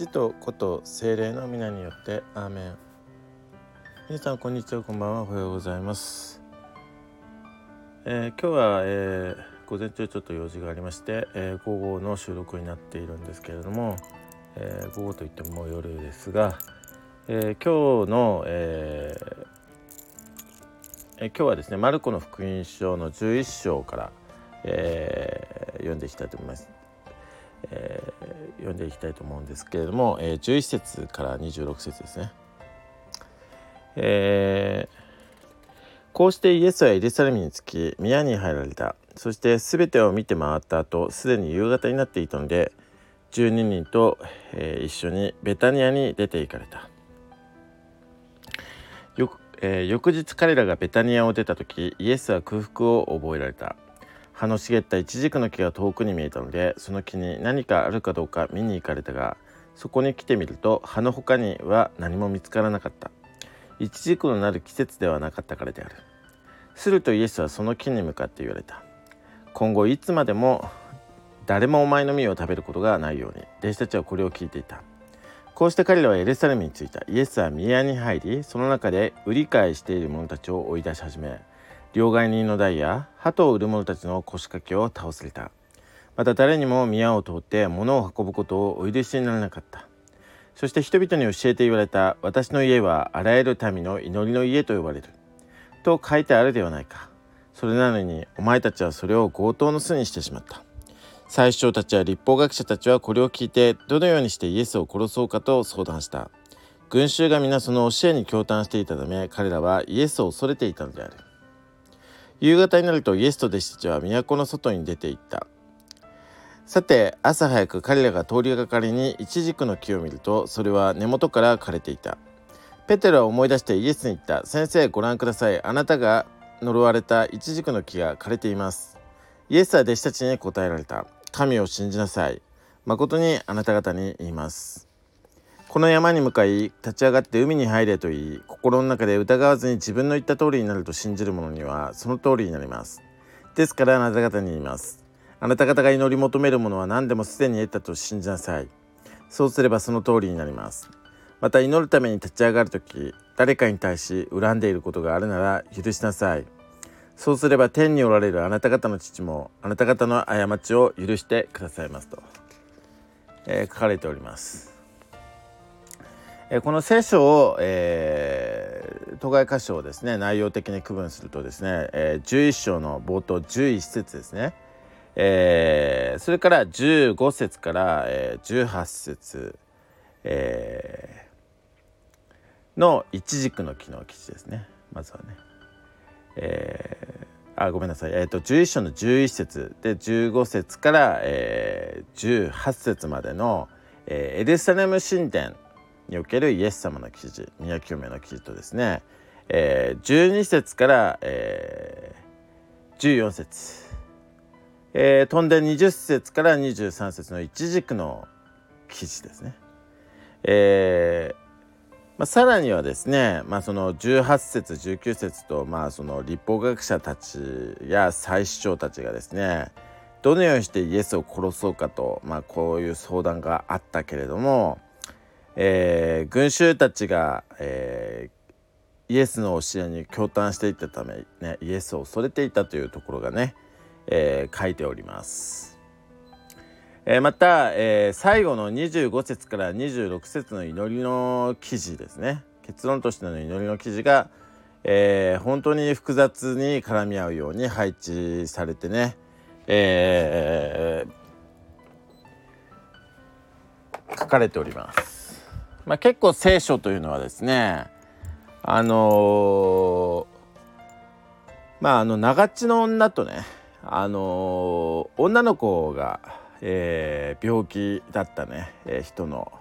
父と子と聖霊の皆によってアーメン。皆さんこんにちは、こんばんは、おはようございます。今日は、午前中ちょっと用事がありまして、午後の収録になっているんですけれども、午後といっても夜ですが、今日の、今日はですね、マルコの福音書の11章から、読んでいきたいと思います。読んでいきたいと思うんですけれども、11節から26節ですね。こうしてイエスはエルサレムに着き宮に入られた。そしてすべてを見て回った後、すでに夕方になっていたので、12人と、一緒にベタニアに出て行かれた。翌日彼らがベタニアを出た時、イエスは空腹を覚えられた。葉の茂ったイチジクの木が遠くに見えたので、その木に何かあるかどうか見に行かれたが、そこに来てみると葉の他には何も見つからなかった。イチジクのなる季節ではなかったからである。するとイエスはその木に向かって言われた。今後いつまでも誰もお前の実を食べることがないように。弟子たちはこれを聞いていた。こうして彼らはエルサレムに着いた。イエスは宮に入り、その中で売り買いしている者たちを追い出し始め、両替人の台や鳩を売る者たちの腰掛けを倒された。また誰にも宮を通って物を運ぶことをお許しにならなかった。そして人々に教えて言われた。私の家はあらゆる民の祈りの家と呼ばれると書いてあるではないか。それなのにお前たちはそれを強盗の巣にしてしまった。祭司長たちや立法学者たちはこれを聞いて、どのようにしてイエスを殺そうかと相談した。群衆が皆その教えに驚嘆していたため、彼らはイエスを恐れていたのである。夕方になるとイエスと弟子たちは都の外に出て行った。さて朝早く彼らが通りがかりにイチジクの木を見ると、それは根元から枯れていた。ペテロは思い出してイエスに言った。先生、ご覧ください。あなたが呪われたイチジクの木が枯れています。イエスは弟子たちに答えられた。神を信じなさい。誠にあなた方に言います。この山に向かい立ち上がって海に入れと言い、心の中で疑わずに自分の言った通りになると信じる者にはその通りになります。ですからあなた方に言います。あなた方が祈り求めるものは何でもすでに得たと信じなさい。そうすればその通りになります。また祈るために立ち上がるとき、誰かに対し恨んでいることがあるなら許しなさい。そうすれば天におられるあなた方の父もあなた方の過ちを許してくださいますと、書かれております。この聖書を、当該箇所をですね、内容的に区分するとですね、11章の冒頭11節ですね、それから15節から、18節、のイチジクの木の記事ですね。まずはね、ごめんなさい、11章の11節で15節から、18節までの、エルサレム神殿におけるイエス様の記事、宮清めの記事とですね、12節から、14節、飛んで20節から23節のイチジクの記事ですね。さらにはですね、その18節19節と、その立法学者たちや祭司長たちがですね、どのようにしてイエスを殺そうかと、こういう相談があったけれども、群衆たちが、イエスの教えに驚嘆していたため、イエスを恐れていたというところがね、書いております。また、最後の25節から26節の祈りの記事ですね、結論としての祈りの記事が、本当に複雑に絡み合うように配置されてね、書かれております。結構聖書というのはですね、長地の女とね、女の子が病気だったね、人の、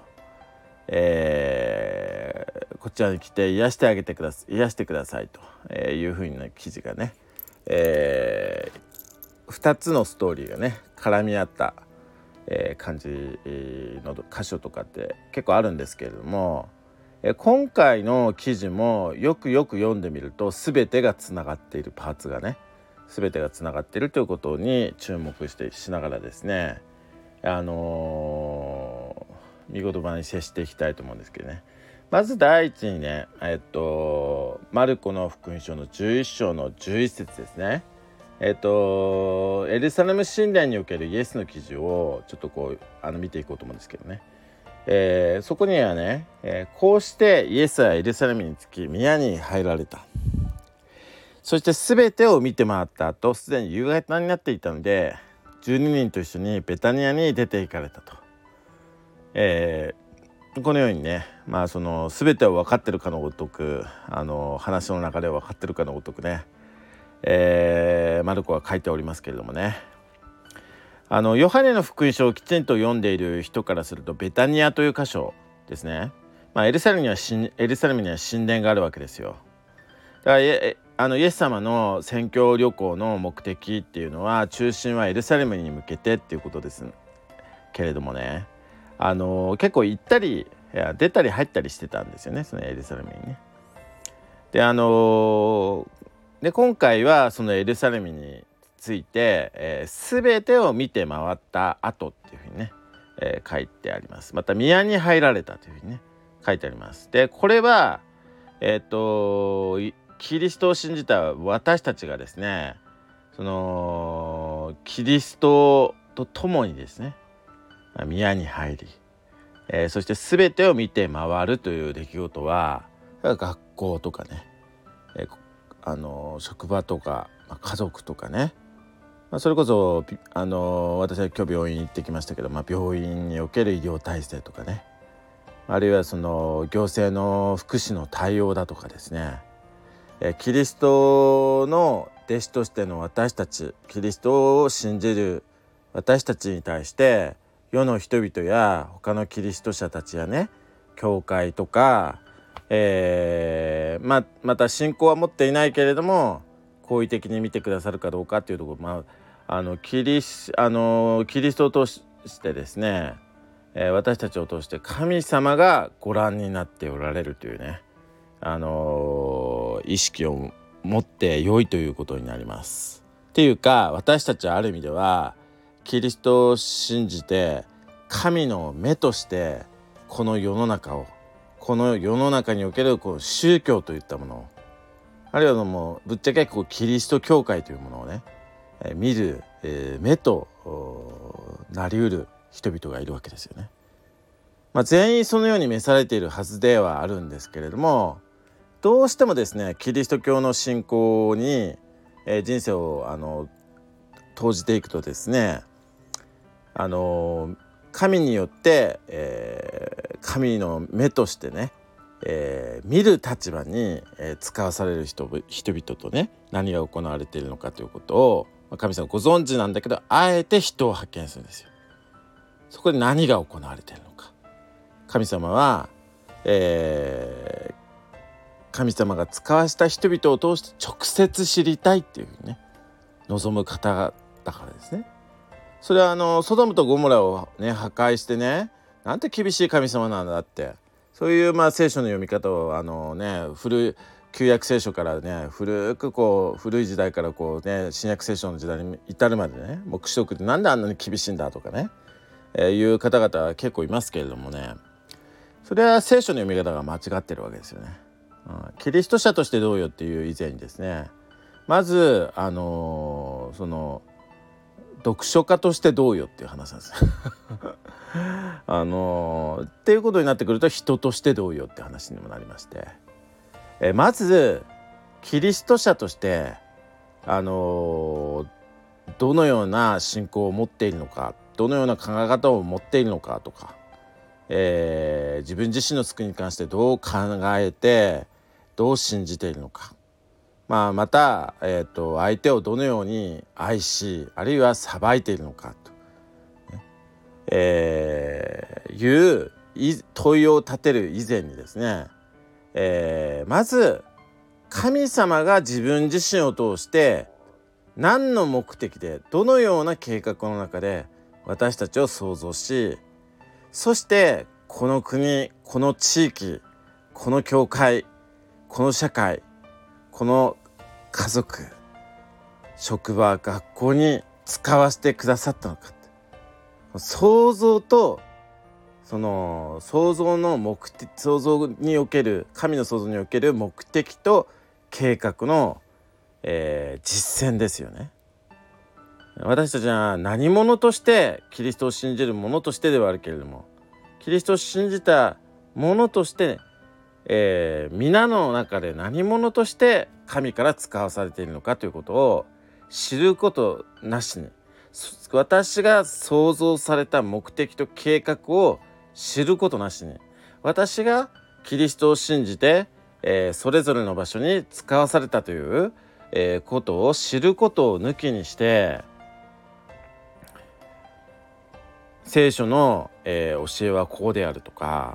こちらに来て癒してくださいというふうな記事がね、2つのストーリーがね絡み合った、感じの箇所とかって結構あるんですけれども、今回の記事もよく読んでみると全てがつながっている、パーツがね全てがつながっているということに注目しながらですね、 御言葉に接していきたいと思うんですけどね。まず第一にね、マルコの福音書の11章の11節ですね。エルサレム神殿におけるイエスの記事をちょっと見ていこうと思うんですけどね。そこにはね、こうしてイエスはエルサレムに着き宮に入られた。そして全てを見て回った後、すでに夕方になっていたので12人と一緒にベタニアに出て行かれたと。このようにね、その全てを分かってるかのごとく、話の中で分かってるかのごとくね、マルコは書いておりますけれどもね、ヨハネの福音書をきちんと読んでいる人からすると、ベタニアという箇所ですね、エルサレムには神殿があるわけですよ。だからイエス様の宣教旅行の目的っていうのは、中心はエルサレムに向けてっていうことですけれどもね、結構行ったり出たり入ったりしてたんですよね、そのエルサレムにね。で今回はそのエルサレムについて、全てを見て回った後っていうふうにね、書いてあります。また宮に入られたというふうにね書いてあります。でこれはキリストを信じた私たちがですね、そのキリストと共にですね宮に入り、そして全てを見て回るという出来事は、学校とかね、職場とか、家族とかね、それこそ私は今日病院行ってきましたけど、病院における医療体制とかね、あるいはその行政の福祉の対応だとかですね、キリストの弟子としての私たち、キリストを信じる私たちに対して、世の人々や他のキリスト者たちやね、教会とか、また信仰は持っていないけれども好意的に見てくださるかどうかっていうところ、キリストを通してですね、私たちを通して神様がご覧になっておられるというね、意識を持って良いということになります。っていうか、私たちはある意味ではキリストを信じて神の目としてこの世の中における宗教といったものを、あるいはもうぶっちゃけキリスト教会というものをね、見る、目となりうる人々がいるわけですよね。全員そのように召されているはずではあるんですけれども、どうしてもですねキリスト教の信仰に、人生を投じていくとですね、神によって、神の目としてね、見る立場に、使わされる人々とね、何が行われているのかということを、神様ご存知なんだけど、あえて人を派遣するんですよ。そこで何が行われているのか、神様は、神様が使わした人々を通して直接知りたいっていうふうにね望む方だからですね。それはソドムとゴモラをね破壊してね、なんて厳しい神様なんだって、そういう聖書の読み方を旧約聖書からね古い時代から新約聖書の時代に至るまでね、黙示録ってなんであんなに厳しいんだとかね、いう方々は結構いますけれどもね、それは聖書の読み方が間違ってるわけですよね。キリスト者としてどうよっていう以前にですね、まずその読書家としてどうよっていう話なんですっていうことになってくると、人としてどうよって話にもなりまして、まずキリスト者としてどのような信仰を持っているのか、どのような考え方を持っているのかとか、自分自身の救いに関してどう考えてどう信じているのか、また、相手をどのように愛し、あるいは裁いているのかと、いう問いを立てる以前にですね、まず神様が自分自身を通して何の目的で、どのような計画の中で私たちを創造し、そしてこの国、この地域、この教会、この社会、この家族、職場、学校に使わせてくださったのかって、想像とその創造における神の創造における目的と計画の、実践ですよね。私たちは何者としてキリストを信じる者としてではあるけれども、キリストを信じた者として、皆の中で何者として神から使わされているのかということを知ることなしに、私が創造された目的と計画を知ることなしに、私がキリストを信じて、それぞれの場所に使わされたという、ことを知ることを抜きにして、聖書の、教えはこうであるとか、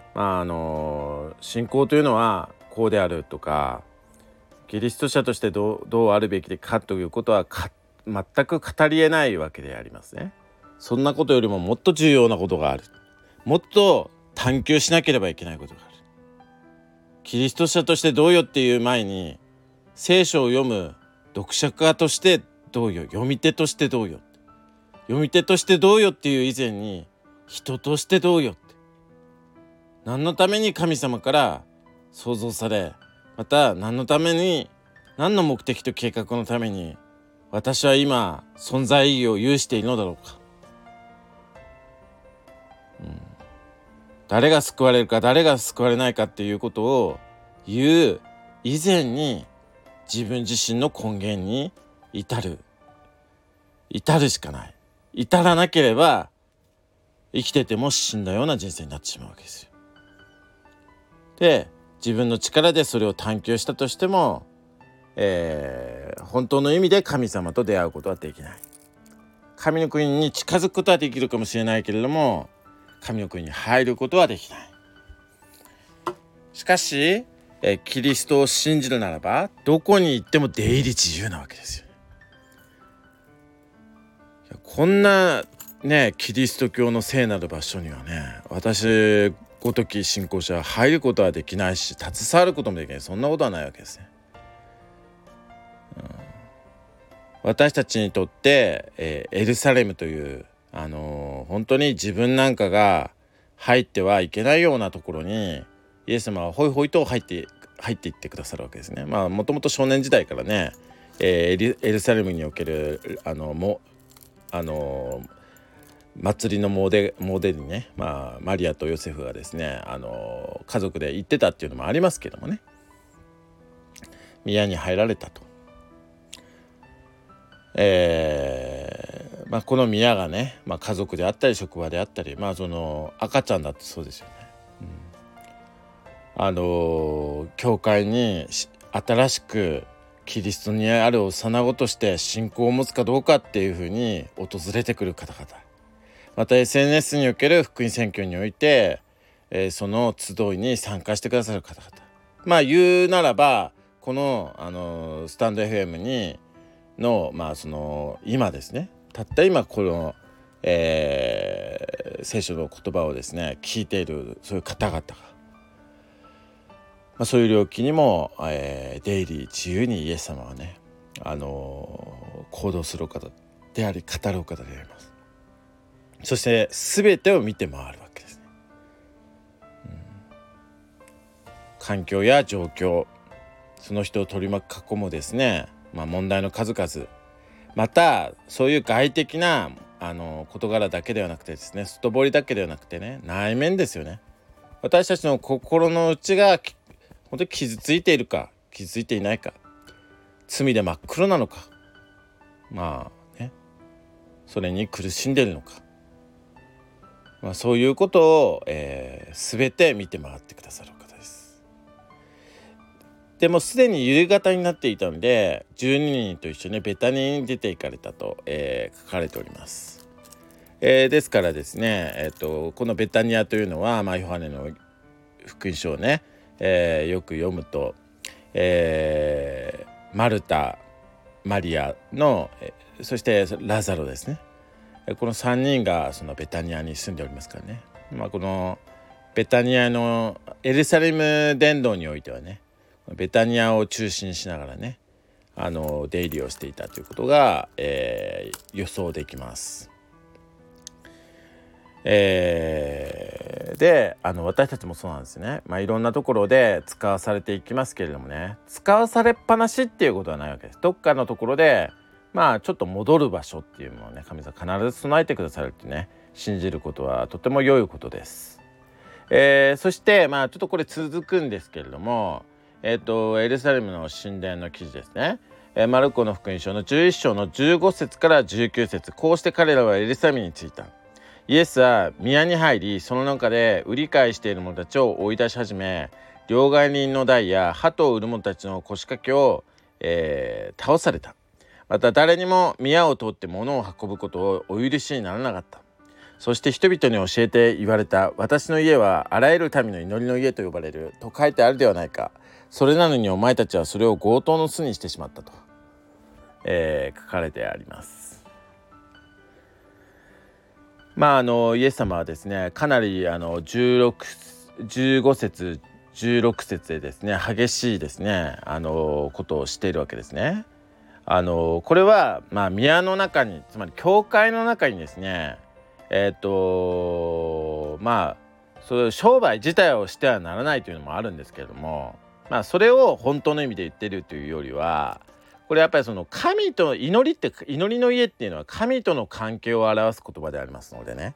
信仰というのはこうであるとか、キリスト者としてどうあるべきかということは全く語り得ないわけでありますね。そんなことよりももっと重要なことがある。もっと探求しなければいけないことがある。キリスト者としてどうよっていう前に、聖書を読む読者家としてどうよ、読み手としてどうよ、読み手としてどうよっていう以前に、人としてどうよって、何のために神様から創造され、また何の目的と計画のために私は今存在意義を有しているのだろうか、誰が救われるか誰が救われないかっていうことを言う以前に、自分自身の根源に至るしかない。至らなければ生きてても死んだような人生になってしまうわけですよ。で、自分の力でそれを探求したとしても、本当の意味で神様と出会うことはできない。神の国に近づくことはできるかもしれないけれども、神の国に入ることはできない。しかし、キリストを信じるならば、どこに行っても出入り自由なわけですよ。こんなね、キリスト教の聖なる場所にはね、私ごとき信仰者は入ることはできないし、携わることもできない。そんなことはないわけですね。私たちにとって、エルサレムという、本当に自分なんかが入ってはいけないようなところに、イエス様はホイホイと入っていってくださるわけですね。もともと少年時代からね、エルサレムにおける祭りの詣にね、マリアとヨセフがですね、家族で行ってたっていうのもありますけどもね、宮に入られたと。この宮がね、家族であったり職場であったり、その赤ちゃんだってそうですよね。教会に新しくキリストにある幼子として信仰を持つかどうかっていうふうに訪れてくる方々、また SNS における福音宣教において、その集いに参加してくださる方々、言うならばこの、スタンド FM のその今ですね、たった今この、聖書の言葉をですね聞いているそういう方々が、そういう領域にも、出入り自由にイエス様はね、行動するお方であり語るお方であります。そして全てを見て回るわけですね。環境や状況、その人を取り巻く囲むですね、問題の数々、またそういう外的な事柄だけではなくてですね、外堀だけではなくてね、内面ですよね。私たちの心の内が本当に傷ついているか傷ついていないか、罪で真っ黒なのか、それに苦しんでいるのか、そういうことを、全て見て回ってくださる方です。でもすでに夕方になっていたので、12人と一緒にベタニに出て行かれたと、書かれております。ですからですね、このベタニアというのは、ヨハネの福音書をね、よく読むと、マルタ、マリアの、そしてラザロですね、この3人がそのベタニアに住んでおりますからね。このベタニアのエルサレム伝道においてはね、ベタニアを中心しながらね、出入りをしていたということが、予想できます。 で私たちもそうなんですね。いろんなところで使わされていきますけれどもね、使わされっぱなしっていうことはないわけです。どっかのところでちょっと戻る場所っていうものをね、神様必ず備えてくださるってね、信じることはとても良いことです。そしてちょっとこれ続くんですけれども、エルサレムの神殿の記事ですね。マルコの福音書の11章の15節から19節、こうして彼らはエルサレムに着いた。イエスは宮に入り、その中で売り買いしている者たちを追い出し始め、両替人の台や鳩を売る者たちの腰掛けを、倒された。また誰にも宮を通って物を運ぶことをお許しにならなかった。そして人々に教えて言われた。私の家はあらゆる民の祈りの家と呼ばれると書いてあるではないか。それなのにお前たちはそれを強盗の巣にしてしまったと、書かれてあります。イエス様はですね、かなり15節16節でですね、激しいですねことをしているわけですね。これは宮の中に、つまり教会の中にですね、そういう商売自体をしてはならないというのもあるんですけれども、それを本当の意味で言ってるというよりは、これやっぱりその神と祈りの家っていうのは神との関係を表す言葉でありますのでね、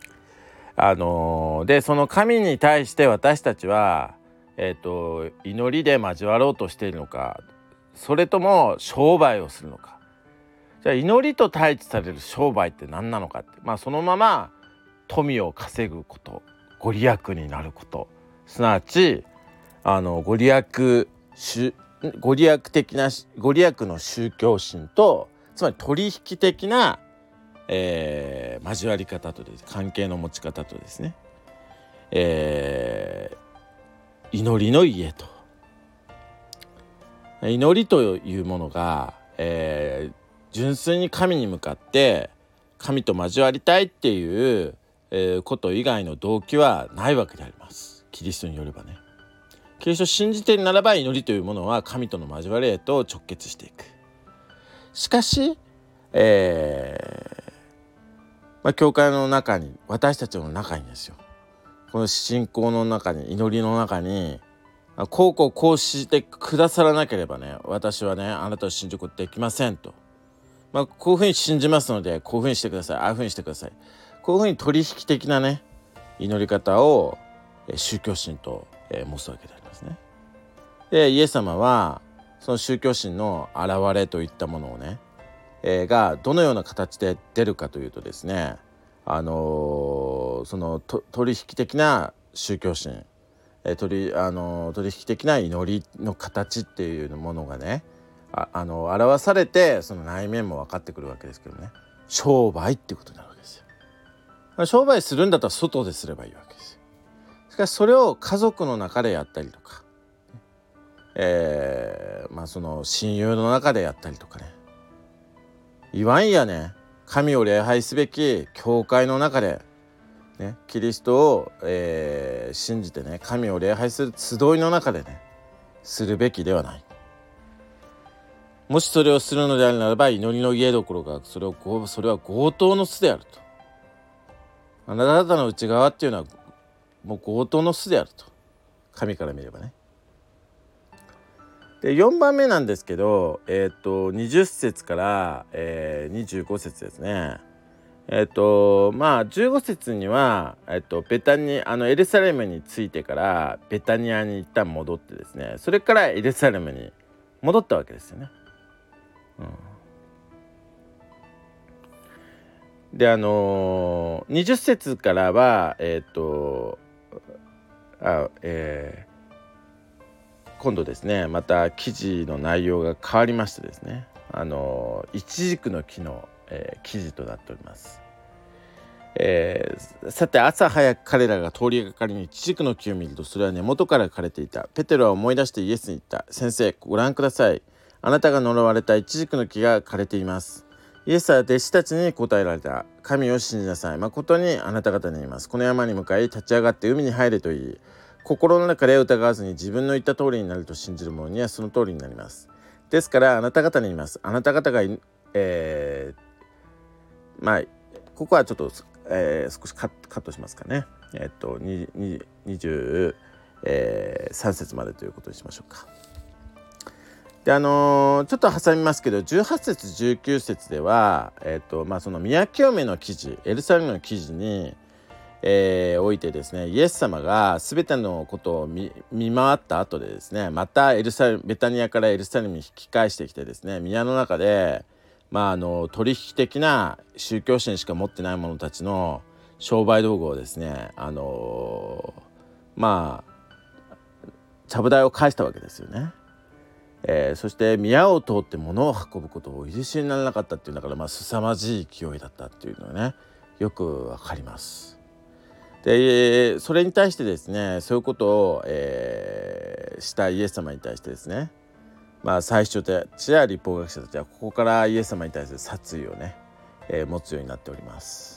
でその神に対して私たちは、祈りで交わろうとしているのか、それとも商売をするのか。じゃあ祈りと対峙される商売って何なのかって、そのまま富を稼ぐこと、ご利益になること、すなわちご利益の宗教心と、つまり取引的な、交わり方とです、関係の持ち方とですね、祈りの家と、祈りというものが、純粋に神に向かって神と交わりたいっていう、こと以外の動機はないわけであります。キリストによればね、キリストを信じているならば、祈りというものは神との交わりへと直結していく。しかし、教会の中に、私たちの中にですよ、この信仰の中に、祈りの中に、こうしてくださらなければね、私はねあなたを信じることできませんと、こういうふうに信じますのでこういうふうにしてください、ああいうふうにしてください、こういうふうに取引的なね祈り方を宗教心と申すわけでありますね。でイエス様はその宗教心の現れといったものをね、がどのような形で出るかというとですね、その取引的な宗教心、取引的な祈りの形っていうものがね、表されて、その内面も分かってくるわけですけどね、商売っていうことになるわけですよ。商売するんだったら外ですればいいわけですよ。しかしそれを家族の中でやったりとか、その親友の中でやったりとかね、いわんやね、神を礼拝すべき教会の中でね、キリストを、信じてね、神を礼拝する集いの中でね、するべきではない。もしそれをするのであるならば、祈りの家どころかそれは強盗の巣であると。あなた方の内側っていうのはもう強盗の巣であると、神から見ればね。で4番目なんですけど、20節から、25節ですね。15節には、ベタニエルサレムに着いてからベタニアに一旦戻ってですね、それからエルサレムに戻ったわけですよね。で20節からは今度ですね、また記事の内容が変わりましてですね、イチジクの木の、記事となっております。さて朝早く彼らが通りがかりにイチジクの木を見ると、それは根元から枯れていた。ペテロは思い出してイエスに言った。先生、ご覧ください。あなたが呪われたイチジクの木が枯れています。イエスは弟子たちに答えられた。神を信じなさい。誠にあなた方に言います。この山に向かい立ち上がって海に入れと言い、心の中で疑わずに自分の言った通りになると信じる者にはその通りになります。ですからあなた方に言います。あなた方がここはちょっと少しカットしますかね。23節までということにしましょうか。でちょっと挟みますけど、18節19節では、その宮清めの記事、エルサレムの記事に、おいてですね、イエス様が全てのことを 見回った後でですね、またベタニアからエルサレムに引き返してきてですね、宮の中で、取引的な宗教心しか持ってない者たちの商売道具をですね、ちゃぶ台を返したわけですよね。そして宮を通って物を運ぶことをお許しにならなかったっていうんだから、凄まじい勢いだったっていうのはね、よくわかります。でそれに対してですね、そういうことを、したイエス様に対してですね、最初たちや律法学者たちはここからイエス様に対する殺意をね、持つようになっております。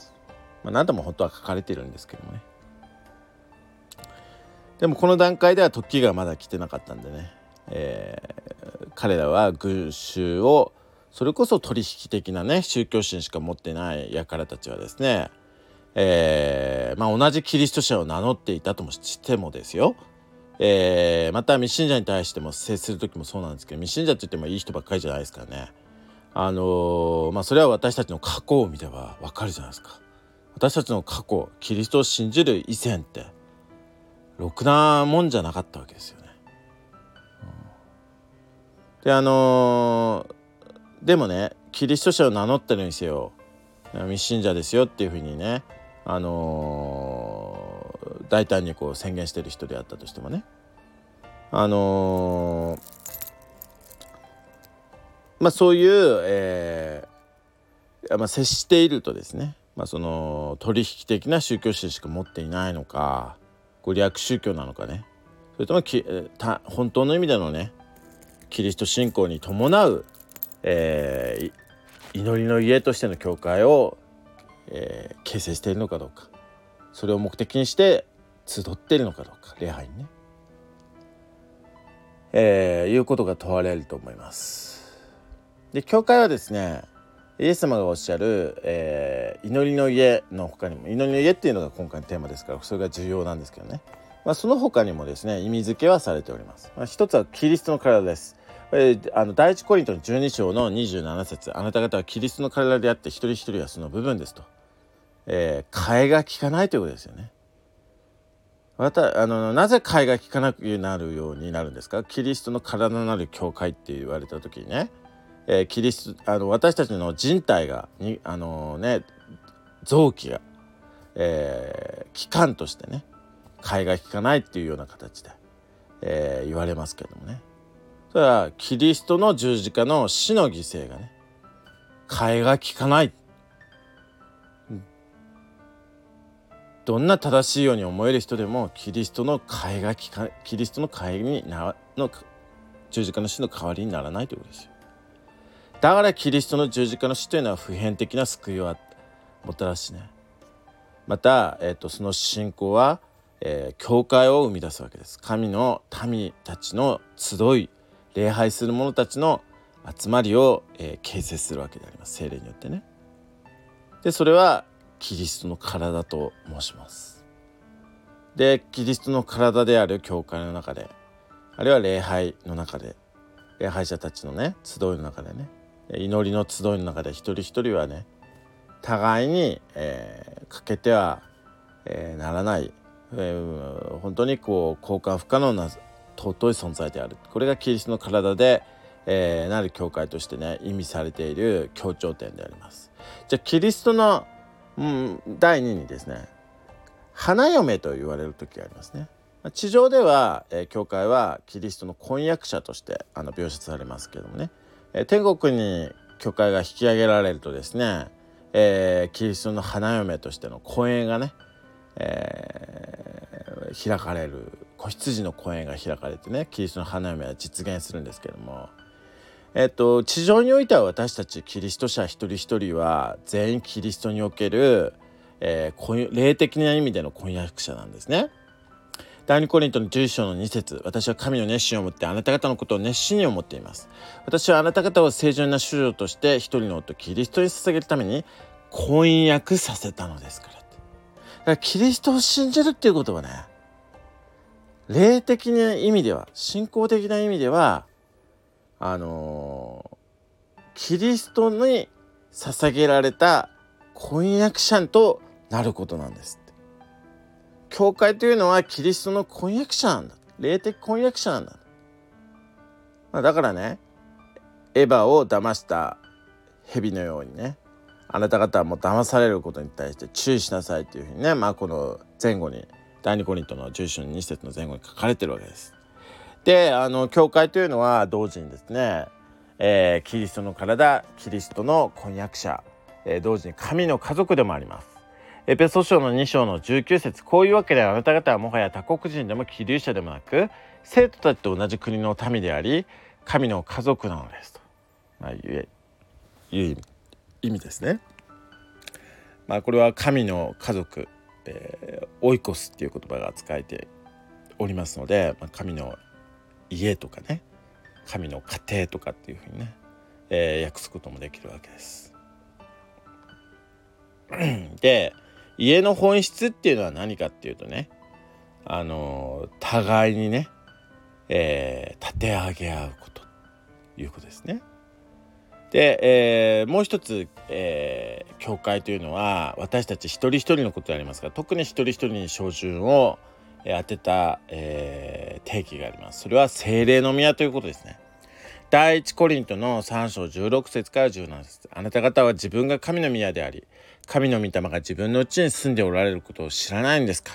何度も本当は書かれているんですけどもね。でもこの段階では時がまだ来てなかったんでね、彼らは群衆を、それこそ取引的なね宗教心しか持ってない輩たちはですね、同じキリスト者を名乗っていたともしてもですよ、また未信者に対しても接する時もそうなんですけど、未信者といってもいい人ばっかりじゃないですからね。それは私たちの過去を見ればわかるじゃないですか。私たちの過去、キリストを信じる以前ってろくなもんじゃなかったわけですよね。でもね、キリスト者を名乗ってるにせよ、未信者ですよっていうふうにね、大胆にこう宣言してる人であったとしてもね、そういう、接しているとですね、その取引的な宗教心しか持っていないのか、ご利益宗教なのかね、それとも本当の意味でのねキリスト信仰に伴う、祈りの家としての教会を、形成しているのかどうか、それを目的にして集っているのかどうか、礼拝にね、いうことが問われると思います。で、教会はですね、イエス様がおっしゃる、祈りの家の他にも、祈りの家っていうのが今回のテーマですから、それが重要なんですけどね、その他にもですね意味付けはされております。一つはキリストの体です。第一コリントの12章の27節、あなた方はキリストの体であって一人一人はその部分ですと、替えが利かないということですよね。なぜ替えが利かなくなるようになるんですか。キリストの体なる教会って言われた時にね、私たちの人体が臓器が、器官としてね替えが利かないっていうような形で、言われますけれどもね、それはキリストの十字架の死の犠牲がね替えが利かない、どんな正しいように思える人でもキリストの替えの十字架の死の代わりにならないということですよ。だからキリストの十字架の死というのは普遍的な救いをもたらしね、また、その信仰は、教会を生み出すわけです。神の民たちの集い、礼拝する者たちの集まりを、形成するわけであります。聖霊によってね。で、それはキリストの体と申します。で、キリストの体である教会の中で、あるいは礼拝の中で、礼拝者たちのね集いの中でね、祈りの集いの中で一人一人はね互いに、欠けては、ならない、本当にこう交換不可能な尊い存在である。これがキリストの体で、なる教会としてね意味されている強調点であります。じゃあキリストの、第二にですね、花嫁と言われる時がありますね。地上では、教会はキリストの婚約者として描写されますけどもね、天国に教会が引き上げられるとですね、キリストの花嫁としての婚宴がね、開かれる、子羊の婚宴が開かれてね、キリストの花嫁は実現するんですけども、地上においては私たちキリスト者一人一人は全員キリストにおける、霊的な意味での婚約者なんですね。第二コリントの11章の2節、私は神の熱心を持ってあなた方のことを熱心に思っています。私はあなた方を正常な主女として一人の夫キリストに捧げるために婚約させたのですからって。だからキリストを信じるっていうことはね、霊的な意味では、信仰的な意味ではキリストに捧げられた婚約者となることなんですって。教会というのはキリストの婚約者なんだ。霊的婚約者なんだ。だからね、エヴァを騙した蛇のようにね、あなた方はもう騙されることに対して注意しなさいというふうにね、この前後に第2コリントの11章の2節の前後に書かれてるわけです。で、教会というのは同時にですね、キリストの体、キリストの婚約者、同時に神の家族でもあります。エペソ書の2章の19節、こういうわけであなた方はもはや他国人でも寄留者でもなく、生徒たちと同じ国の民であり、神の家族なのですと、いう意味ですね。これは神の家族、オイコスっていう言葉が使えておりますので、神の家とかね、神の家庭とかっていうふうにね、訳すこともできるわけです。で、家の本質っていうのは何かっていうとね、互いにね、立て上げ合うことということですね。で、もう一つ、教会というのは私たち一人一人のことでありますが、特に一人一人に照準を当てた、定義があります。それは聖霊の宮ということですね。第一コリントの3章16節から17節、あなた方は自分が神の宮であり、神の御霊が自分のうちに住んでおられることを知らないんですか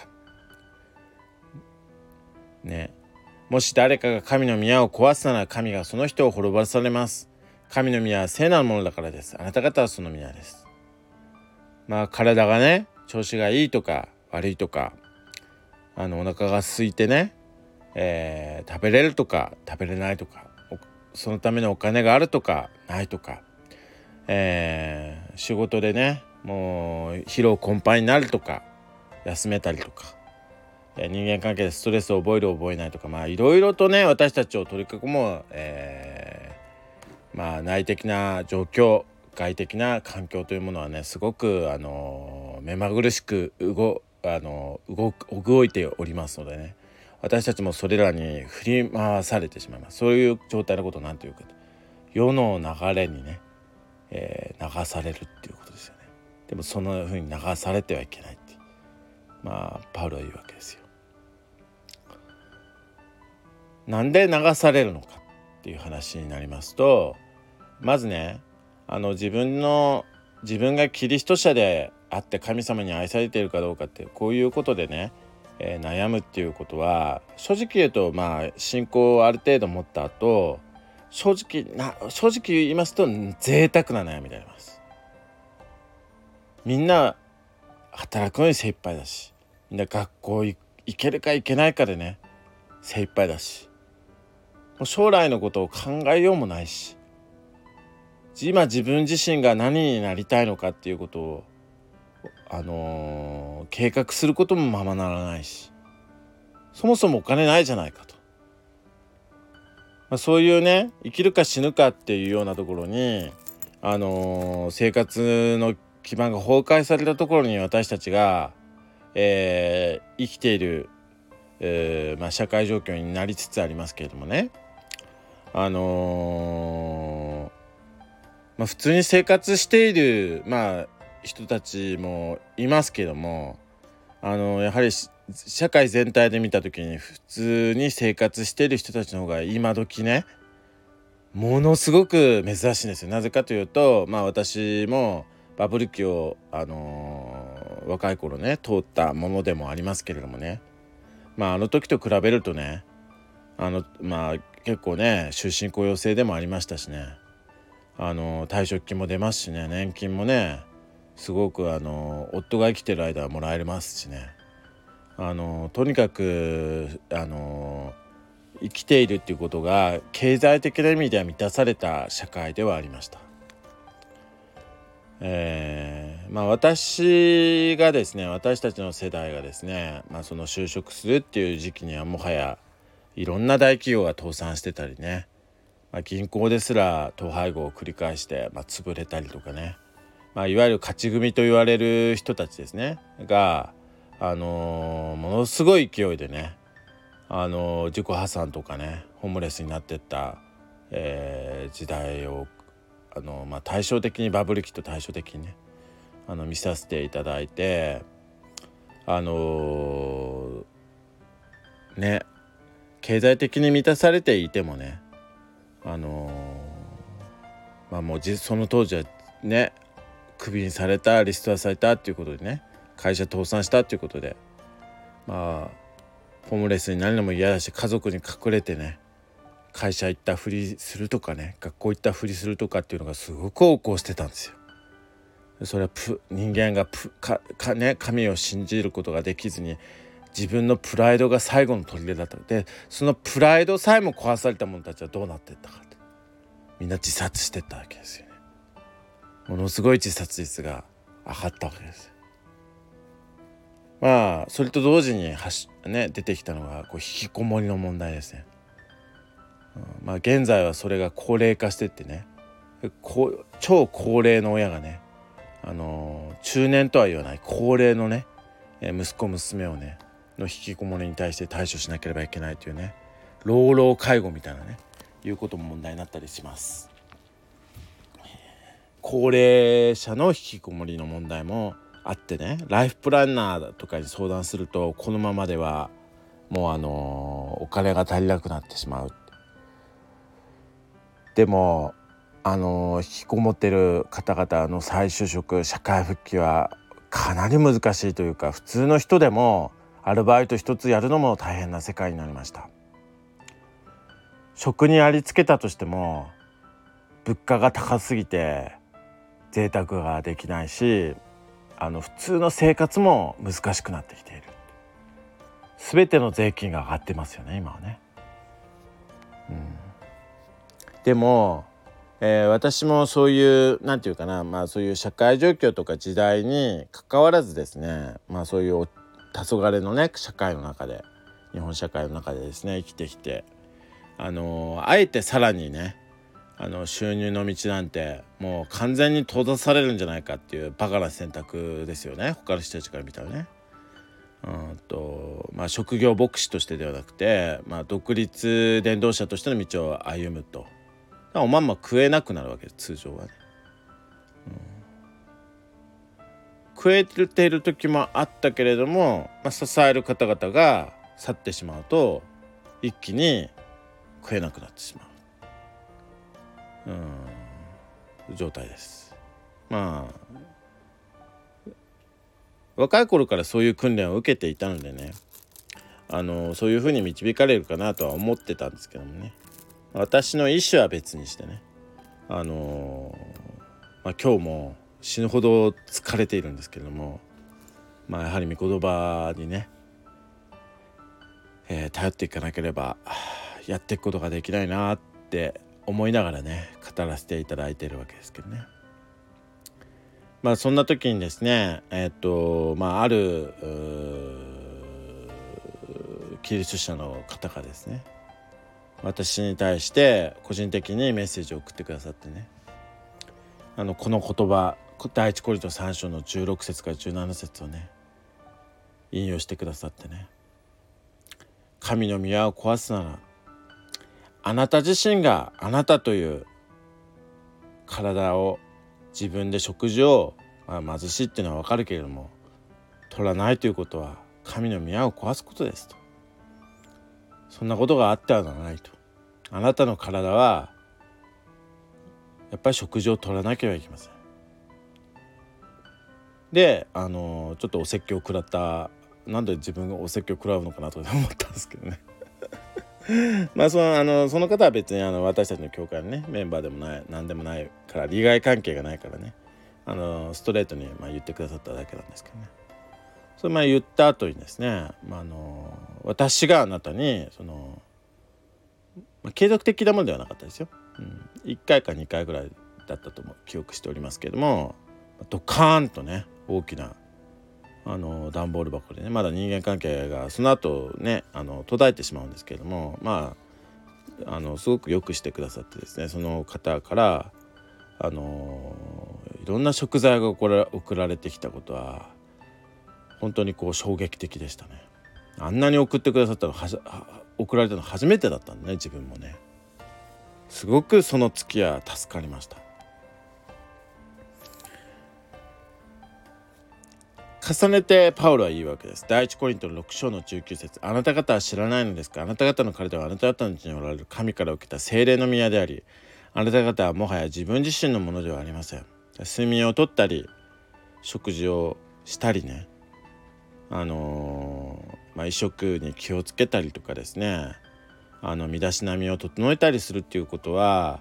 ね。もし誰かが神の宮を壊すなら、神がその人を滅ぼされます。神の宮は聖なるものだからです。あなた方はその宮です。体がね、調子がいいとか悪いとか、お腹が空いてね、食べれるとか食べれないとか、そのためのお金があるとかないとか、仕事でね、もう疲労困憊になるとか、休めたりとか、人間関係でストレスを覚える覚えないとか、いろいろとね、私たちを取り囲む、内的な状況、外的な環境というものはね、すごく目まぐるしく動いておりますのでね、私たちもそれらに振り回されてしまいます。そういう状態のことを何て言うかと、世の流れにね、流されるっていうことですよね。でもそのふうに流されてはいけないってパウロは言うわけですよ。なんで流されるのかっていう話になりますと、まずね、自分がキリスト者であって神様に愛されているかどうかって、こういうことでね、悩むっていうことは、正直言うと信仰をある程度持った後、正直言いますと贅沢な悩みであります。みんな働くのに精一杯だし、みんな学校行けるか行けないかでね精一杯だし、もう将来のことを考えようもないし、今自分自身が何になりたいのかっていうことを計画することもままならないし、そもそもお金ないじゃないかと、そういうね、生きるか死ぬかっていうようなところに、生活の基盤が崩壊されたところに私たちが、生きている、社会状況になりつつありますけれどもね、普通に生活している、人たちもいますけども、やはり社会全体で見た時に普通に生活している人たちの方が今時ね、ものすごく珍しいんですよ。なぜかというと、私もバブル期を、若い頃ね通ったものでもありますけれどもね、あの時と比べるとね、結構ね終身雇用制でもありましたしね、退職金も出ますしね、年金もねすごく夫が生きてる間はもらえますしね、とにかく生きているっていうことが経済的な意味では満たされた社会ではありました。私たちの世代がですね、その就職するっていう時期にはもはやいろんな大企業が倒産してたりね、銀行ですら統廃合を繰り返して、潰れたりとかね、 いわゆる勝ち組と言われる人たちですねが、ものすごい勢いでね、自己破産とかねホームレスになってった、時代を対照的にバブル期と対照的にね見させていただいて、ね経済的に満たされていてもねもうその当時はねクビにされた、リストラされたっていうことでね、会社倒産したっていうことで、ホームレスになるのも嫌だし、家族に隠れてね会社行ったふりするとかね、学校行ったふりするとかっていうのがすごく横行してたんですよ。それは人間が神を信じることができずに、自分のプライドが最後の砦だった。でそのプライドさえも壊された者たちはどうなっていったかって、みんな自殺していったわけですよね。ものすごい自殺率が上がったわけです。それと同時に出てきたのが引きこもりの問題ですね。現在はそれが高齢化してってね、超高齢の親がね、中年とは言わない高齢のね息子娘をねの引きこもりに対して対処しなければいけないというね、老老介護みたいなねいうことも問題になったりします。高齢者の引きこもりの問題もあってね、ライフプランナーとかに相談すると、このままではもうお金が足りなくなってしまう。でも引きこもってる方々の再就職、社会復帰はかなり難しいというか、普通の人でもアルバイト一つやるのも大変な世界になりました。職にありつけたとしても物価が高すぎて贅沢ができないし、普通の生活も難しくなってきている。全ての税金が上がってますよね今はね。でも、私もそういうなんていうかな、そういう社会状況とか時代に関わらずですね、そういう黄昏のね社会の中で、日本社会の中でですね生きてきて、あえてさらにね収入の道なんてもう完全に閉ざされるんじゃないかっていうバカな選択ですよね、他の人たちから見たらね。職業牧師としてではなくて、独立伝道者としての道を歩むと、おまんま食えなくなるわけです、通常はね。食えている時もあったけれども、支える方々が去ってしまうと一気に食えなくなってしまう状態です。若い頃からそういう訓練を受けていたのでね、そういうふうに導かれるかなとは思ってたんですけどもね、私の意思は別にしてね、今日も死ぬほど疲れているんですけれども、やはり御言葉にね、頼っていかなければやっていくことができないなって思いながらね語らせていただいているわけですけどね。そんな時にですね、あるキリスト者の方がですね、私に対して個人的にメッセージを送ってくださってね、この言葉、第一コリント3章の16節から17節をね引用してくださってね、神の宮を壊すなら、あなた自身があなたという体を、自分で食事を、貧しいっていうのは分かるけれども取らないということは神の宮を壊すことですと。そんなことがあってはならないと。あなたの体はやっぱり食事を取らなければいけません。でちょっとお説教を食らった、なんで自分がお説教を食らうのかなと思ったんですけどねその方は別に私たちの教会のねメンバーでもない何でもないから、利害関係がないからねストレートに言ってくださっただけなんですけどね。それ言った後にですね、私があなたに継続的なものではなかったですよ、1回か2回ぐらいだったと記憶しておりますけれども、ドカーンとね大きな段ボール箱でね、まだ人間関係がその後ね途絶えてしまうんですけれども、すごくよくしてくださってですね、その方からいろんな食材が送られてきたことは本当に衝撃的でしたね。あんなに送ってくださったの送られたの初めてだったんでね、自分もね。すごくその月は助かりました。重ねてパウロは言うわけです。第一コリントの6章の19節、あなた方は知らないのですか、あなた方の体はあなた方のうちにおられる神から受けた聖霊の宮であり、あなた方はもはや自分自身のものではありません。睡眠をとったり食事をしたりね、衣食に気をつけたりとかですね、身だしなみを整えたりするっていうことは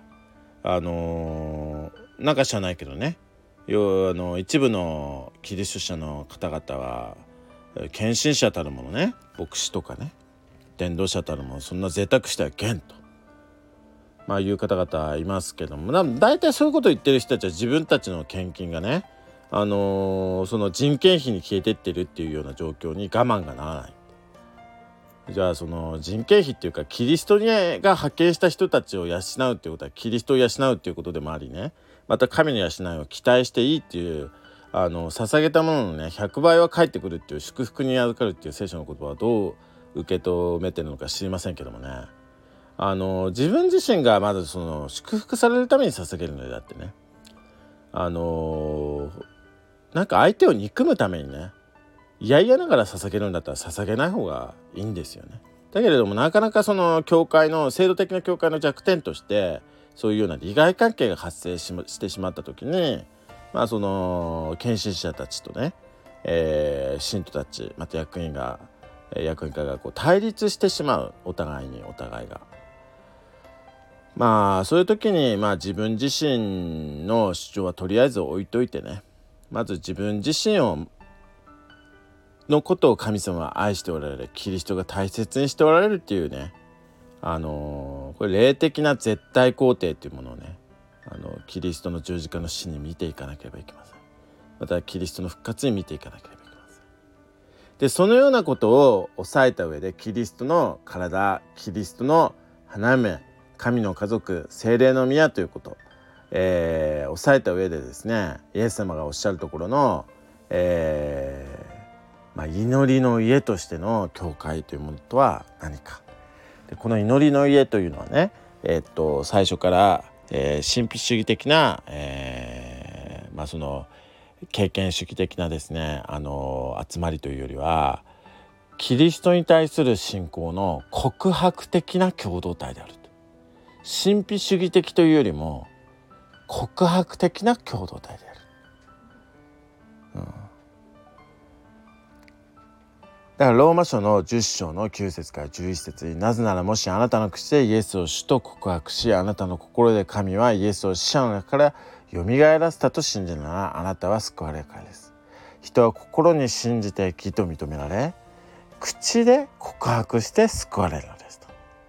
なんか知らないけどね、一部のキリスト者の方々は献身者たるものね、牧師とかね、伝道者たるもの、そんな贅沢してはげんと、いう方々いますけども、だいたいそういうことを言ってる人たちは自分たちの献金がね、その人件費に消えてってるっていうような状況に我慢がならない。じゃあその人件費っていうか、キリストが派遣した人たちを養うっていうことはキリストを養うっていうことでもありね、また神の養いを期待していいっていう、捧げたもののね100倍は返ってくるっていう、祝福に預かるっていう聖書の言葉はどう受け止めてるのか知りませんけどもね、自分自身がまずその祝福されるために捧げるのであってね、なんか相手を憎むためにね、嫌々ながら捧げるんだったら捧げない方がいいんですよね。だけれどもなかなかその教会の制度的な教会の弱点として、そういうような利害関係が発生してしまった時に、その献身者たちとね、信徒たち、また役員家が対立してしまう、お互いがそういう時に自分自身の主張はとりあえず置いといてね、まず自分自身のことを神様は愛しておられる、キリストが大切にしておられるっていうね、これ霊的な絶対肯定っていうものをね、キリストの十字架の死に見ていかなければいけません。またキリストの復活に見ていかなければいけません。でそのようなことを抑えた上で、キリストの体、キリストの花嫁、神の家族、聖霊の宮ということ、抑えた上でですね、イエス様がおっしゃるところの、祈りの家としての教会というものとは何か。でこの祈りの家というのはね、最初から、神秘主義的な、その経験主義的なですね、集まりというよりは、キリストに対する信仰の告白的な共同体であると。神秘主義的というよりも告白的な共同体である。だからローマ書の10章の9節から11節に、なぜならもしあなたの口でイエスを主と告白し、あなたの心で神はイエスを死者の中からよみがえらせたと信じるなら、あなたは救われるからです。人は心に信じて義と認められ、口で告白して救われるのですと。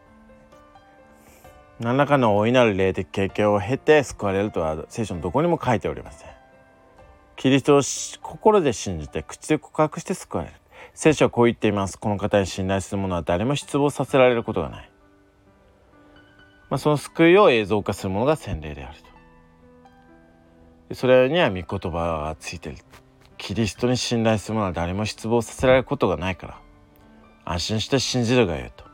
何らかの大いなる霊的経験を経て救われるとは聖書のどこにも書いておりません。キリストを心で信じて口で告白して救われる。聖書はこう言っています。この方に信頼する者は誰も失望させられることがない。その救いを映像化するものが洗礼であると。それには御言葉がついている。キリストに信頼する者は誰も失望させられることがないから、安心して信じるがよいと。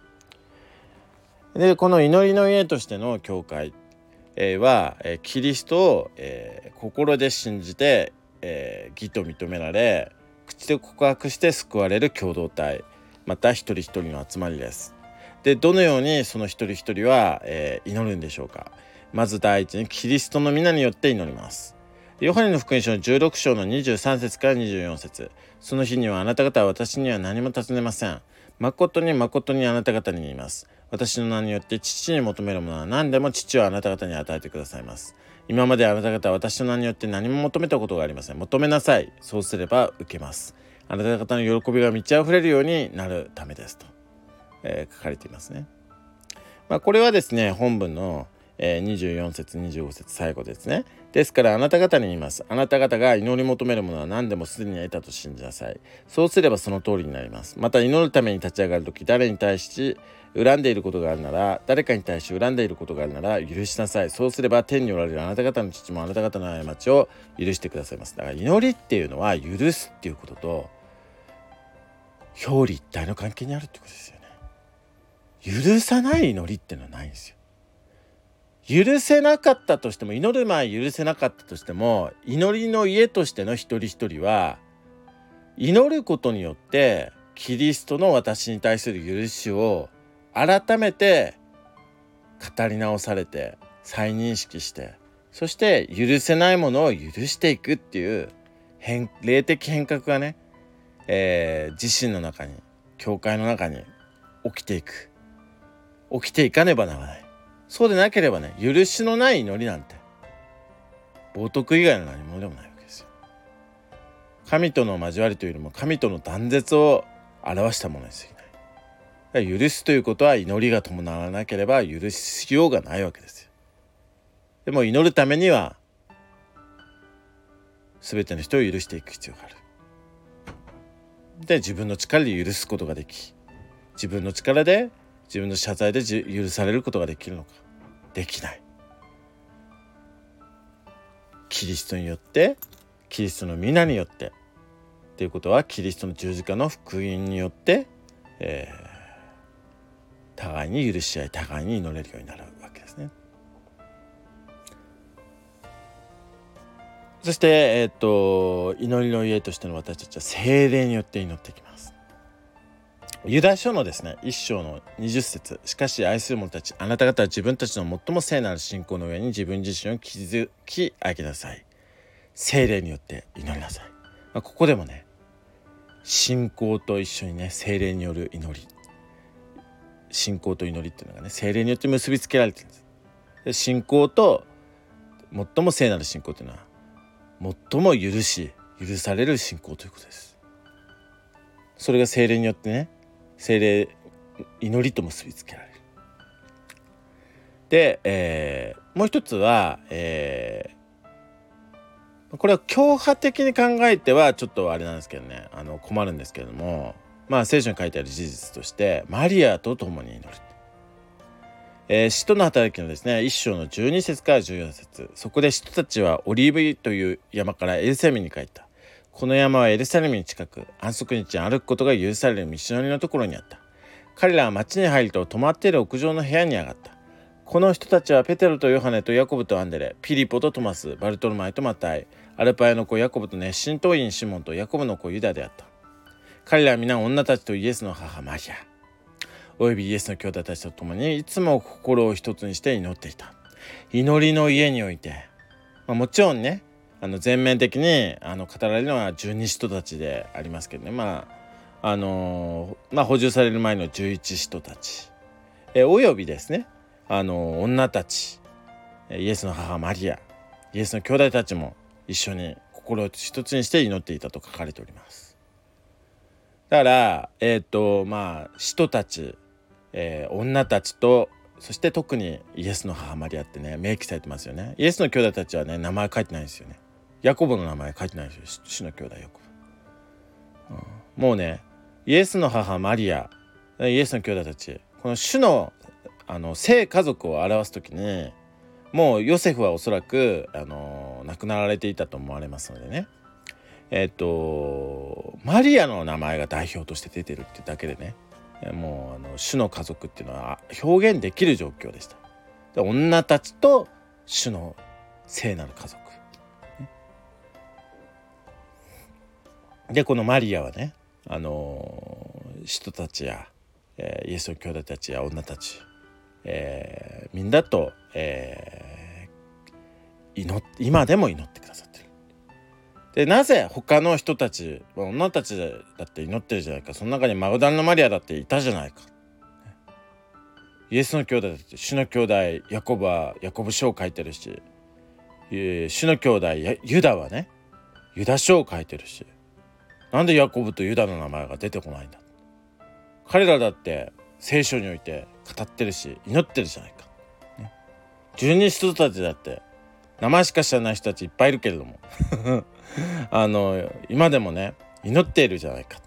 でこの祈りの家としての教会はキリストを心で信じて義と認められ、口で告白して救われる共同体、また一人一人の集まりです。でどのようにその一人一人は祈るんでしょうか。まず第一にキリストの皆によって祈ります。ヨハネの福音書の16章の23節から24節、その日にはあなた方は私には何も尋ねません。誠に誠にあなた方に言います。私の名によって父に求めるものは何でも父はあなた方に与えてくださいます。今まであなた方は私の名によって何も求めたことがありません。求めなさい。そうすれば受けます。あなた方の喜びが満ち溢れるようになるためですと、書かれていますね。これはですね、本文の、 24節25節最後ですね。ですからあなた方に言います。あなた方が祈り求めるものは何でもすでに得たと信じなさい。そうすればその通りになります。また祈るために立ち上がるとき、誰に対し恨んでいることがあるなら、誰かに対し恨んでいることがあるなら許しなさい。そうすれば天におられるあなた方の父もあなた方の過ちを許してくださいます。だから祈りっていうのは許すっていうことと表裏一体の関係にあるってことですよね。許さない祈りっていうのはないんですよ。許せなかったとしても、祈る前許せなかったとしても、祈りの家としての一人一人は祈ることによってキリストの私に対する許しを改めて語り直されて再認識して、そして許せないものを許していくっていう霊的変革がね、自身の中に、教会の中に起きていかねばならない。そうでなければね、許しのない祈りなんて冒涜以外の何ものでもないわけですよ。神との交わりというよりも神との断絶を表したものに過ぎない。だから許すということは祈りが伴わなければ許しようがないわけですよ。でも祈るためには全ての人を許していく必要がある。で、自分の力で許すことができ、自分の力で自分の謝罪で許されることができるのか、できない。キリストによって、キリストの皆によってということは、キリストの十字架の福音によって、互いに許し合い、互いに祈れるようになるわけですね。そして、祈りの家としての私たちは聖霊によって祈っていきます。ユダ書のですね、1章の20節、しかし愛する者たち、あなた方は自分たちの最も聖なる信仰の上に自分自身を築き上げなさい。聖霊によって祈りなさい。ここでもね、信仰と一緒にね、聖霊による祈り、信仰と祈りっていうのがね、聖霊によって結びつけられてるんです。で、信仰と最も聖なる信仰というのは最も許される信仰ということです。それが聖霊によってね、聖霊祈りと結びつけられる。で、もう一つは、これは教派的に考えてはちょっとあれなんですけどね、困るんですけれども、聖書に書いてある事実としてマリアと共に祈る。使徒の働きのですね、1章の12節から14節、そこで使徒たちはオリーブという山からエルサレムに帰った。この山はエルサレムに近く、安息日に歩くことが許される道のりのところにあった。彼らは町に入ると泊まっている屋上の部屋に上がった。この人たちはペテロとヨハネとヤコブとアンデレ、ピリポとトマス、バルトロマイとマタイ、アルパヤの子ヤコブと熱心党員シモンとヤコブの子ユダであった。彼らは皆女たちとイエスの母マリアおよびイエスの兄弟たちと共にいつも心を一つにして祈っていた。祈りの家において、もちろんね、全面的に語られるのは十二使徒たちでありますけどね、補充される前の11使徒たち、およびですね、女たち、イエスの母マリア、イエスの兄弟たちも一緒に心を一つにして祈っていたと書かれております。だから使徒たち、女たちと、そして特にイエスの母マリアってね、明記されてますよね。イエスの兄弟たちはね、名前書いてないんですよね。ヤコブの名前書いてないんですよ、主の兄弟ヤコブ。もうね、イエスの母マリア、イエスの兄弟たち、この主の聖家族を表すときに、もうヨセフはおそらく亡くなられていたと思われますのでね、マリアの名前が代表として出てるってだけでね、もう主の家族っていうのは表現できる状況でした。で、女たちと主の聖なる家族で、このマリアはね、人たちや、イエスの兄弟たちや女たち、みんなと、今でも祈ってくださってる。で、なぜ他の人たち、女たちだって祈ってるじゃないか。その中にマグダラのマリアだっていたじゃないか。イエスの兄弟だって、主の兄弟ヤコブはヤコブ書を書いてるし、主の兄弟ユダはね、ユダ書を書いてるし、なんでヤコブとユダの名前が出てこないんだ。彼らだって聖書において語ってるし祈ってるじゃないか、ね。 十二使徒たちだって名前しか知らない人たちいっぱいいるけれども今でもね祈っているじゃないか。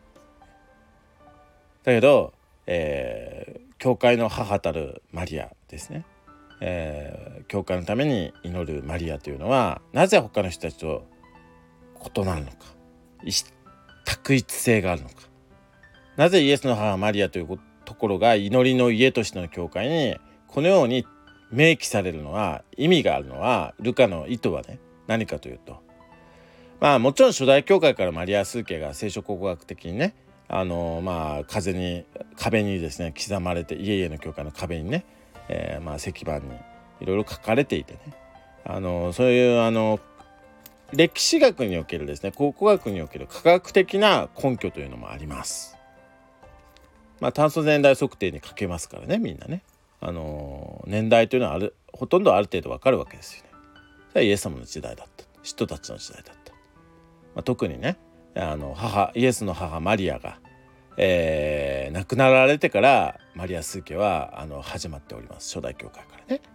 だけど、教会の母たるマリアですね、教会のために祈るマリアというのはなぜ他の人たちと異なるのか、択一性があるのか、なぜイエスの母マリアというところが祈りの家としての教会にこのように明記されるのは、意味があるのは、ルカの意図はね何かというと、もちろん初代教会からマリア数形が聖書考古学的にね壁にですね刻まれて、家々の教会の壁にね、石板にいろいろ書かれていてね、そういう歴史学におけるですね、考古学における科学的な根拠というのもあります。炭素年代測定にかけますからね、みんなね、年代というのはほとんどある程度わかるわけですよね。それはイエス様の時代だった、人たちの時代だった。特にねイエスの母マリアが、亡くなられてからマリア数形は始まっております、初代教会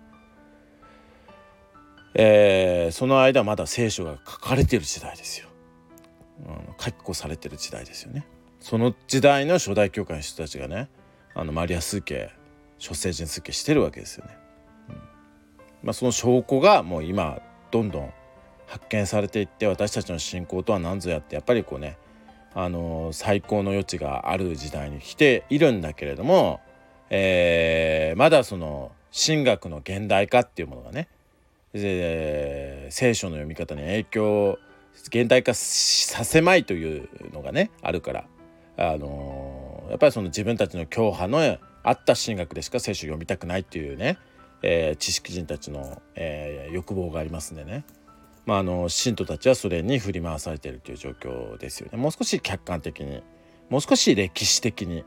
からね。その間まだ聖書が書かれている時代ですよ、書き越されている時代ですよね。その時代の初代教会の人たちがねマリア数形、諸聖人数形してるわけですよね。その証拠がもう今どんどん発見されていって、私たちの信仰とは何ぞやってやっぱりこうね最高の余地がある時代に来ているんだけれども、まだその神学の現代化っていうものがね、聖書の読み方に影響現代化させまいというのがねあるから、やっぱりその自分たちの教派のあった神学でしか聖書を読みたくないっていうね、知識人たちの、欲望がありますんでね、信徒たちはそれに振り回されているという状況ですよね。もう少し客観的に、もう少し歴史的に、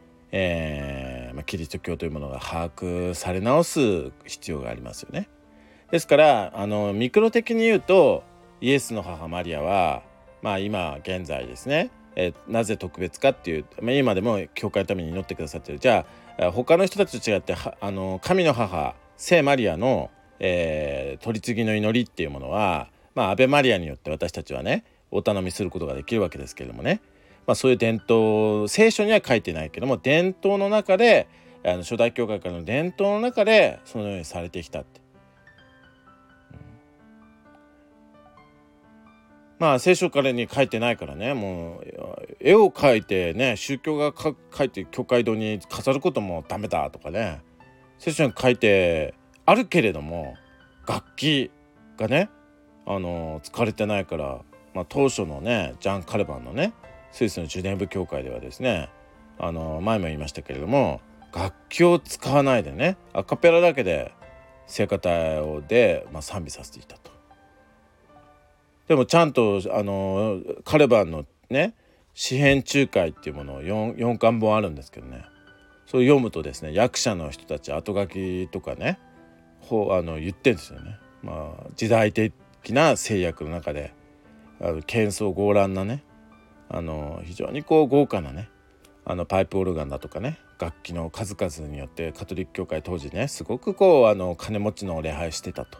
キリスト教というものが把握され直す必要がありますよね。ですからミクロ的に言うとイエスの母マリアは、今現在ですね、なぜ特別かっていう、今でも教会のために祈ってくださっている。じゃあ他の人たちと違って神の母聖マリアの取り次ぎの祈りっていうものは、アベマリアによって私たちはねお頼みすることができるわけですけれどもね、そういう伝統、聖書には書いてないけども伝統の中で初代教会からの伝統の中でそのようにされてきたって、聖書からに書いてないからね、もう絵を描いてね宗教が書いて教会堂に飾ることもダメだとかね、聖書に書いてあるけれども楽器がね使われてないから、当初のねジャン・カルバンのねスイスのジュネーブ教会ではですね前も言いましたけれども、楽器を使わないでねアカペラだけで聖歌隊で、賛美させていたと。でもちゃんとカルバンのね詩編仲介っていうものを 4巻本あるんですけどね、それ読むとですね役者の人たち後書きとかね言ってるんですよね。時代的な制約の中で喧騒豪乱なね非常に豪華なねパイプオルガンだとかね楽器の数々によってカトリック教会当時ねすごく金持ちの礼拝してたと、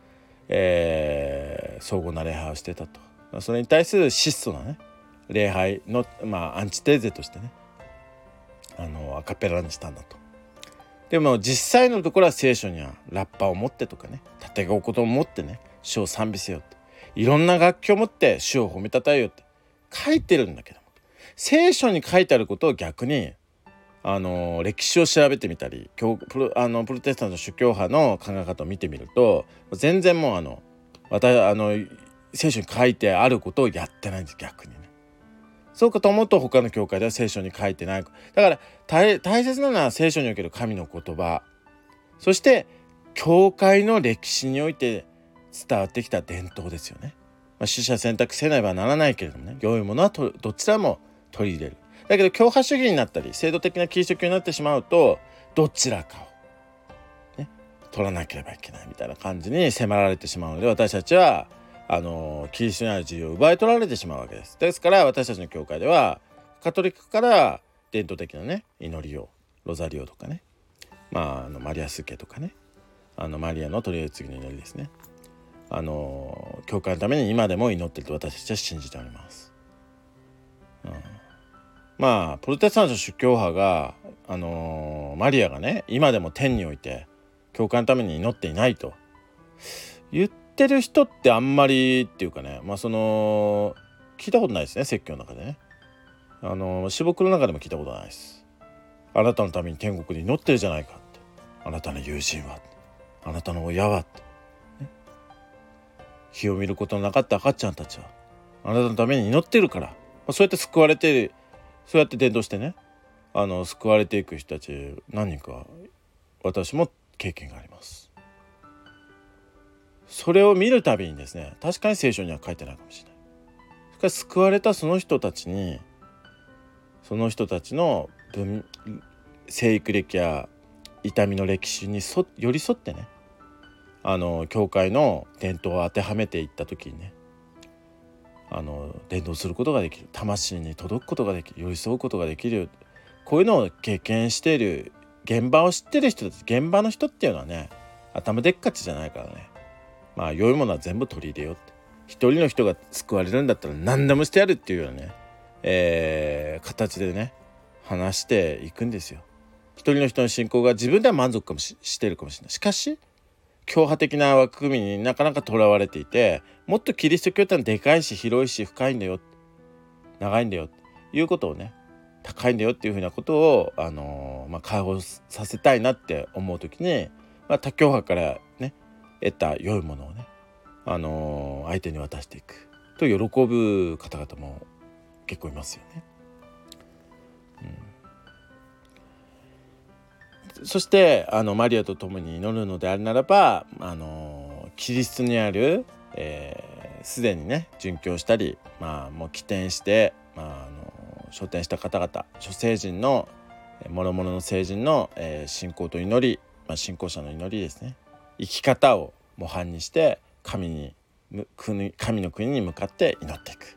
荘厳な礼拝をしてたと。それに対する質素なね礼拝の、アンチテーゼとしてねアカペラにしたんだと。でも実際のところは聖書にはラッパを持ってとかね縦ごことを持ってね主を賛美せよって、いろんな楽器を持って主を褒めたたえよって書いてるんだけども、聖書に書いてあることを逆に歴史を調べてみたりプロテスタント主教派の考え方を見てみると全然もう聖書に書いてあることをやってないんです。逆にねそうかと思うと他の教会では聖書に書いてない。だから大切なのは聖書における神の言葉、そして教会の歴史において伝わってきた伝統ですよね。取捨選択せねばならないけれどもね、良いものはどちらも取り入れる。だけど教派主義になったり制度的なキリスト教になってしまうとどちらかを、取らなければいけないみたいな感じに迫られてしまうので、私たちはキリストにある自由を奪い取られてしまうわけです。ですから私たちの教会ではカトリックから伝統的なね祈りをロザリオとかね、マリア数形とかねマリアの取り次ぎの祈りですね。教会のために今でも祈っていると私たちは信じております。まあプロテスタント宗教派が、マリアがね今でも天において教会のために祈っていないと言ってる人ってあんまりっていうかね、聞いたことないですね。説教の中でね、詩録の中でも聞いたことないです。あなたのために天国で祈ってるじゃないかって、あなたの友人は、あなたの親はって、ね、火を見ることのなかった赤ちゃんたちはあなたのために祈ってるから、そうやって救われて、そうやって伝道してね、救われていく人たち何人か私も経験があります。それを見るたびにですね、確かに聖書には書いてないかもしれない。しかし救われたその人たちに、その人たちの生育歴や痛みの歴史に寄り添ってね、教会の伝統を当てはめていった時にね、伝道することができる、魂に届くことができる、寄り添うことができる、こういうのを経験している、現場を知ってる人たち、現場の人っていうのはね、頭でっかちじゃないからね、良いものは全部取り入れようって、一人の人が救われるんだったら何でもしてやるっていうようなね、形でね話していくんですよ。一人の人の信仰が自分では満足してるかもしれない。しかし教派的な枠組みになかなかとらわれていて、もっとキリスト教ってのはでかいし広いし深いんだよ、長いんだよっていうことをね、高いんだよっていうふうなことを、解放させたいなって思うときに、他教派からね得た良いものをね、相手に渡していくと喜ぶ方々も結構いますよね。そしてマリアと共に祈るのであるならば、キリストにあるすでにね殉教したり、もう起点して、昇天した方々、諸聖人の諸々の聖人の、信仰と祈り、信仰者の祈りですね、生き方を模範にして神の国に向かって祈っていく。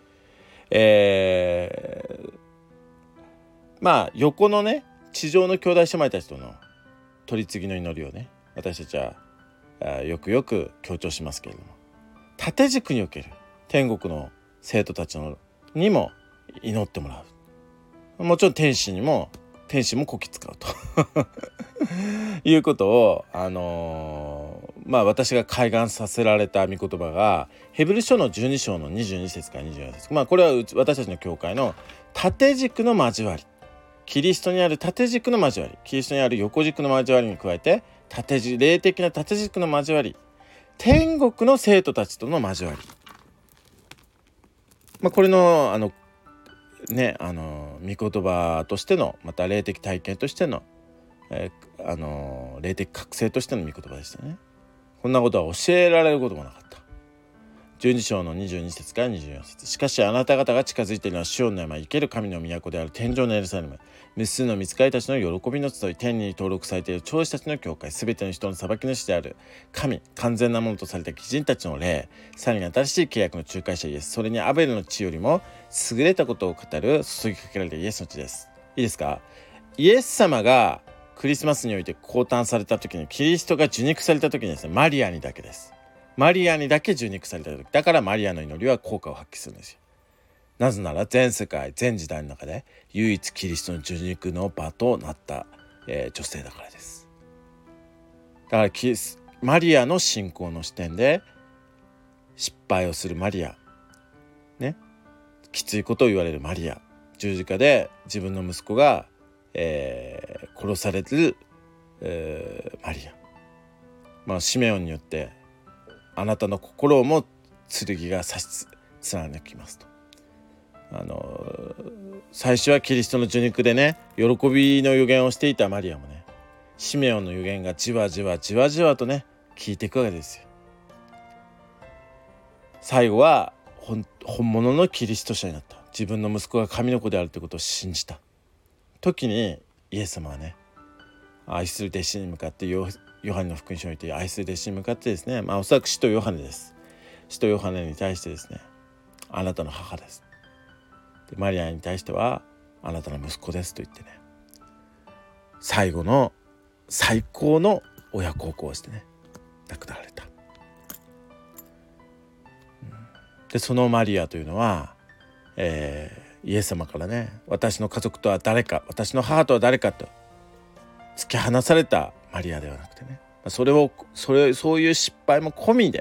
横のね地上の兄弟姉妹たちとの取り次ぎの祈りをね、私たちはよくよく強調しますけれども、縦軸における天国の生徒たちにも祈ってもらう。もちろん天使もこき使うということを、私が開眼させられた御言葉がヘブル書の12章の22節から24節、これは私たちの教会の縦軸の交わり、キリストにある縦軸の交わり、キリストにある横軸の交わりに加えて霊的な縦軸の交わり、天国の生徒たちとの交わり、これの御言葉としての、また霊的体験としての、霊的覚醒としての御言葉でしたね。こんなことは教えられることもなかった。12章の22節から24節、しかしあなた方が近づいているのはシオンの山、生ける神の都である天上のエルサレム、無数の御使いたちの喜びの集い、天に登録されている長子たちの教会、すべての人の裁き主である神、完全なものとされた貴人たちの霊、さらに新しい契約の仲介者イエス、それにアベルの血よりも優れたことを語る注ぎかけられたイエスの血です。いいですか。イエス様がクリスマスにおいて降誕された時に、キリストが受肉された時にですね、マリアにだけです。マリアにだけ受肉された時だから、マリアの祈りは効果を発揮するんですよ。なぜなら全世界全時代の中で唯一キリストの受肉の場となった、女性だからです。だからマリアの信仰の視点で失敗をするマリアね、きついことを言われるマリア、十字架で自分の息子が、殺される、マリア、シメオンによってあなたの心をも剣が刺し貫きますと。最初はキリストの受肉でね喜びの予言をしていたマリアもね、シメオンの予言がじわじわとね効いていくわけですよ。最後は本物のキリスト者になった。自分の息子が神の子であるということを信じた時に、イエス様はね愛する弟子に向かって、ヨハネの福音書において愛する弟子に向かってですね、おそらく使徒ヨハネです。使徒ヨハネに対してですね、あなたの母です。でマリアに対してはあなたの息子ですと言ってね、最後の最高の親孝行してね亡くなられた。でそのマリアというのは、イエス様からね、私の家族とは誰か、私の母とは誰かと突き放されたマリアではなくてね、そういう失敗も込みで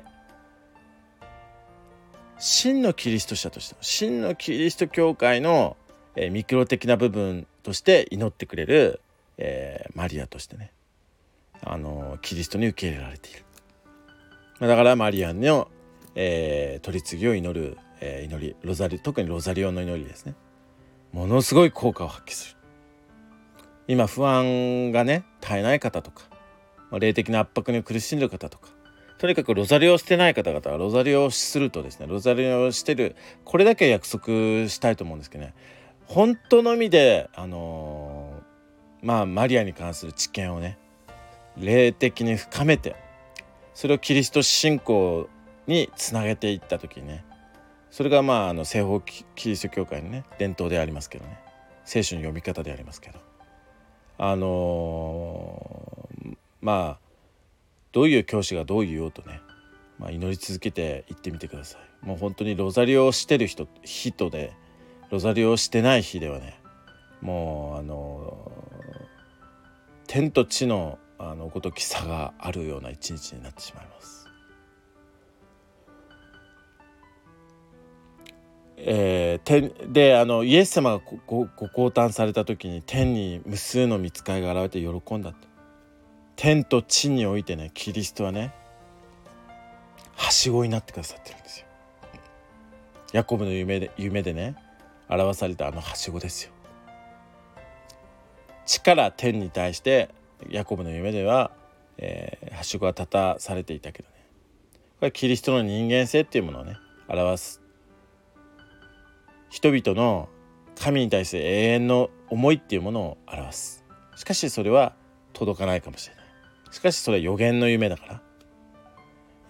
真のキリスト者としての真のキリスト教会の、ミクロ的な部分として祈ってくれる、マリアとしてね、キリストに受け入れられている。だからマリアの、取り次ぎを祈る、祈り、特にロザリオの祈りですね、ものすごい効果を発揮する。今不安がね絶えない方とか、霊的な圧迫に苦しんでいる方とか、とにかくロザリオをしてない方々はロザリオをするとですね、ロザリオをしてる、これだけ約束したいと思うんですけどね、本当の意味でマリアに関する知見をね霊的に深めて、それをキリスト信仰につなげていった時にね、それが西方キリスト教会のね伝統でありますけどね、聖書の読み方でありますけど、どういう教師がどう言おうとね、祈り続けていってみてください。もう本当にロザリオをしてる人で、ロザリオをしてない日ではね、もう天と地のごとき差があるような一日になってしまいます。でイエス様がご降誕された時に天に無数の御使いが現れて喜んだと。天と地においてね、キリストはねはしごになってくださってるんですよ。ヤコブの夢でね表されたはしごですよ。地から天に対してヤコブの夢では、はしごが立たされていたけどね、これはキリストの人間性っていうものをね表す、人々の神に対する永遠の思いっていうものを表す。しかしそれは届かないかもしれない。しかしそれは予言の夢だから、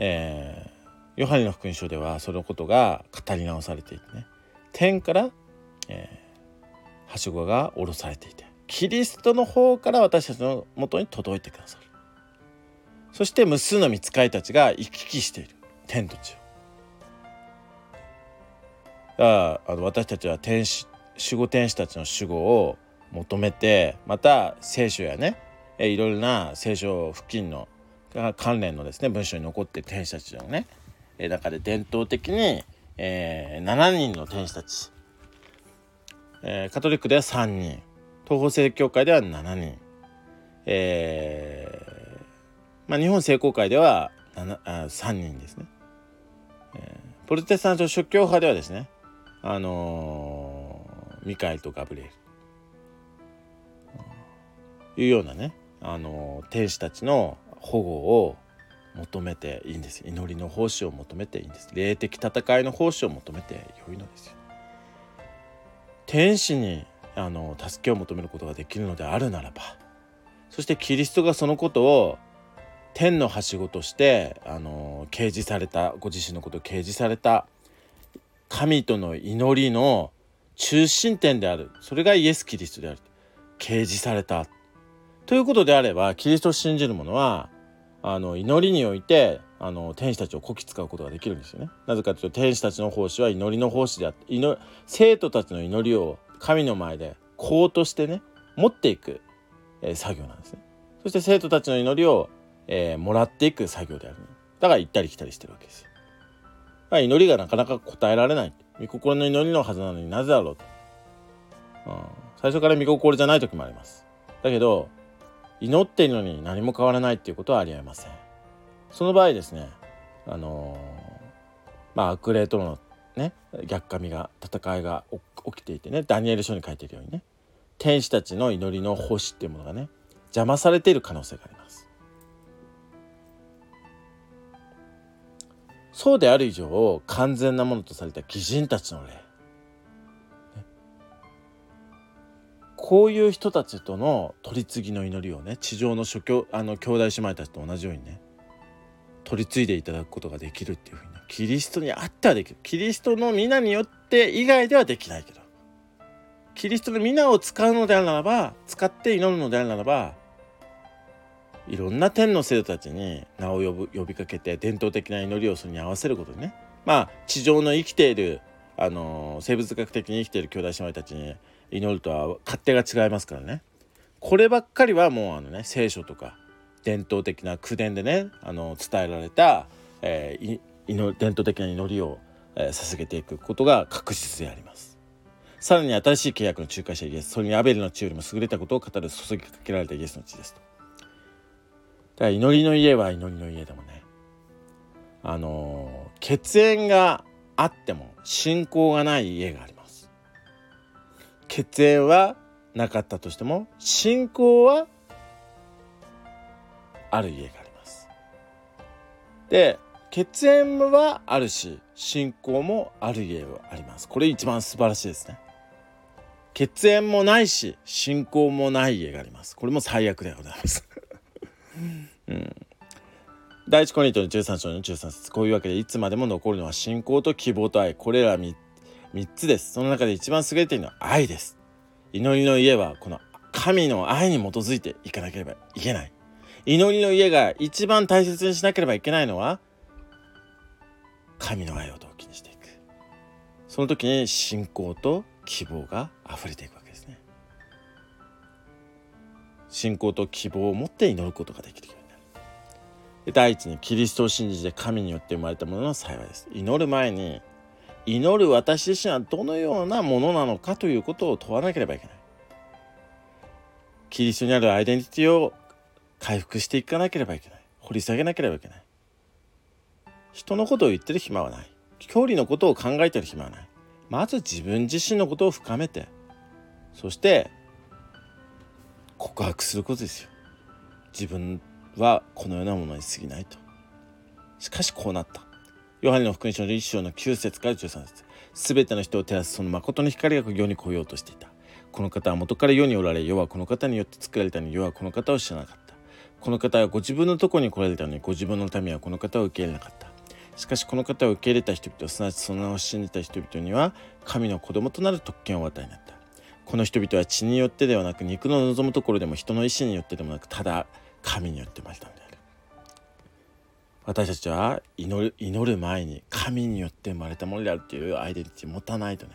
ヨハネの福音書ではそのことが語り直されていてね、天から、はしごが下ろされていて、キリストの方から私たちのもとに届いてくださる。そして無数の御使いたちが行き来している天と地を。私たちは守護天使たちの守護を求めて、また聖書やね、いろいろな聖書付近の関連のですね文章に残っている天使たちのね、中で伝統的に、7人の天使たち、カトリックでは3人、東方正教会では7人、日本聖公会では3人ですね。プロテスタント諸教派ではですね、ミカエルとガブリエルいうようなね、天使たちの保護を求めていいんです。祈りの奉仕を求めていいんです。霊的戦いの奉仕を求めて良いのですよ。天使に助けを求めることができるのであるならば、そしてキリストがそのことを天のはしごとして掲示された、ご自身のことを掲示された神との祈りの中心点である、それがイエス・キリストである、掲示されたということであれば、キリストを信じる者は祈りにおいて天使たちをこき使うことができるんですよね。なぜかというと、天使たちの奉仕は祈りの奉仕であって、生徒たちの祈りを神の前で功としてね持っていく、作業なんですね。そして生徒たちの祈りを、もらっていく作業である。だから行ったり来たりしてるわけですよ。祈りがなかなか答えられない、御心の祈りのはずなのになぜだろうと、最初から御心じゃない時もあります。だけど祈っているのに何も変わらないっていうことはありえません。その場合ですね、悪霊とのね逆神が戦いが起きていてね、ダニエル書に書いているようにね、天使たちの祈りの星っていうものがね邪魔されている可能性があります。そうである以上、完全なものとされた義人たちの霊、こういう人たちとの取り次ぎの祈りをね、地上の兄弟姉妹たちと同じようにね取り継いでいただくことができるっていうふうに、ね、キリストにあってはできる。キリストの皆によって以外ではできないけど、キリストの皆を使うのであるならば、使って祈るのであるならば、 いろんな天の生徒たちに名を呼びかけて、伝統的な祈りをそれに合わせることでね、地上の生きている生物学的に生きている兄弟姉妹たちに祈るとは勝手が違いますからね。こればっかりはもう聖書とか伝統的な口伝でね伝えられた、伝統的な祈りを、捧げていくことが確実であります。さらに新しい契約の仲介者イエス、それにアベルの血よりも優れたことを語る注ぎかけられたイエスの血ですと。だから祈りの家は祈りの家でもね、血縁があっても信仰がない家があります。血縁はなかったとしても信仰はある家があります。で、血縁はあるし信仰もある家はあります。これ一番素晴らしいですね。血縁もないし信仰もない家があります。これも最悪でございます、第一コリントの13章の13節、こういうわけでいつまでも残るのは信仰と希望と愛、これら 3つです。その中で一番優れているのは愛です。祈りの家はこの神の愛に基づいていかなければいけない。祈りの家が一番大切にしなければいけないのは神の愛を動機にしていく。その時に信仰と希望が溢れていくわけですね。信仰と希望を持って祈ることができるようになる。で、第一にキリストを信じて神によって生まれたものの幸いです。祈る前に祈る私自身はどのようなものなのかということを問わなければいけない。キリストにあるアイデンティティを回復していかなければいけない。掘り下げなければいけない。人のことを言ってる暇はない。教理のことを考えてる暇はない。まず自分自身のことを深めて、そして告白することですよ。自分はこのようなものに過ぎないと。しかしこうなった。ヨハネの福音書の1章の9節から13節、すべての人を照らすその誠の光が世に来ようとしていた。この方は元から世におられ、世はこの方によって作られたのに、世はこの方を知らなかった。この方はご自分のところに来られたのに、ご自分の民はこの方を受け入れなかった。しかしこの方を受け入れた人々、すなわちその名を信じた人々には神の子供となる特権をお与えになった。この人々は血によってではなく、肉の望むところでも人の意志によってでもなく、ただ神によって生まれたのである。私たちは祈る前に神によって生まれたものであるというアイデンティティを持たないとね、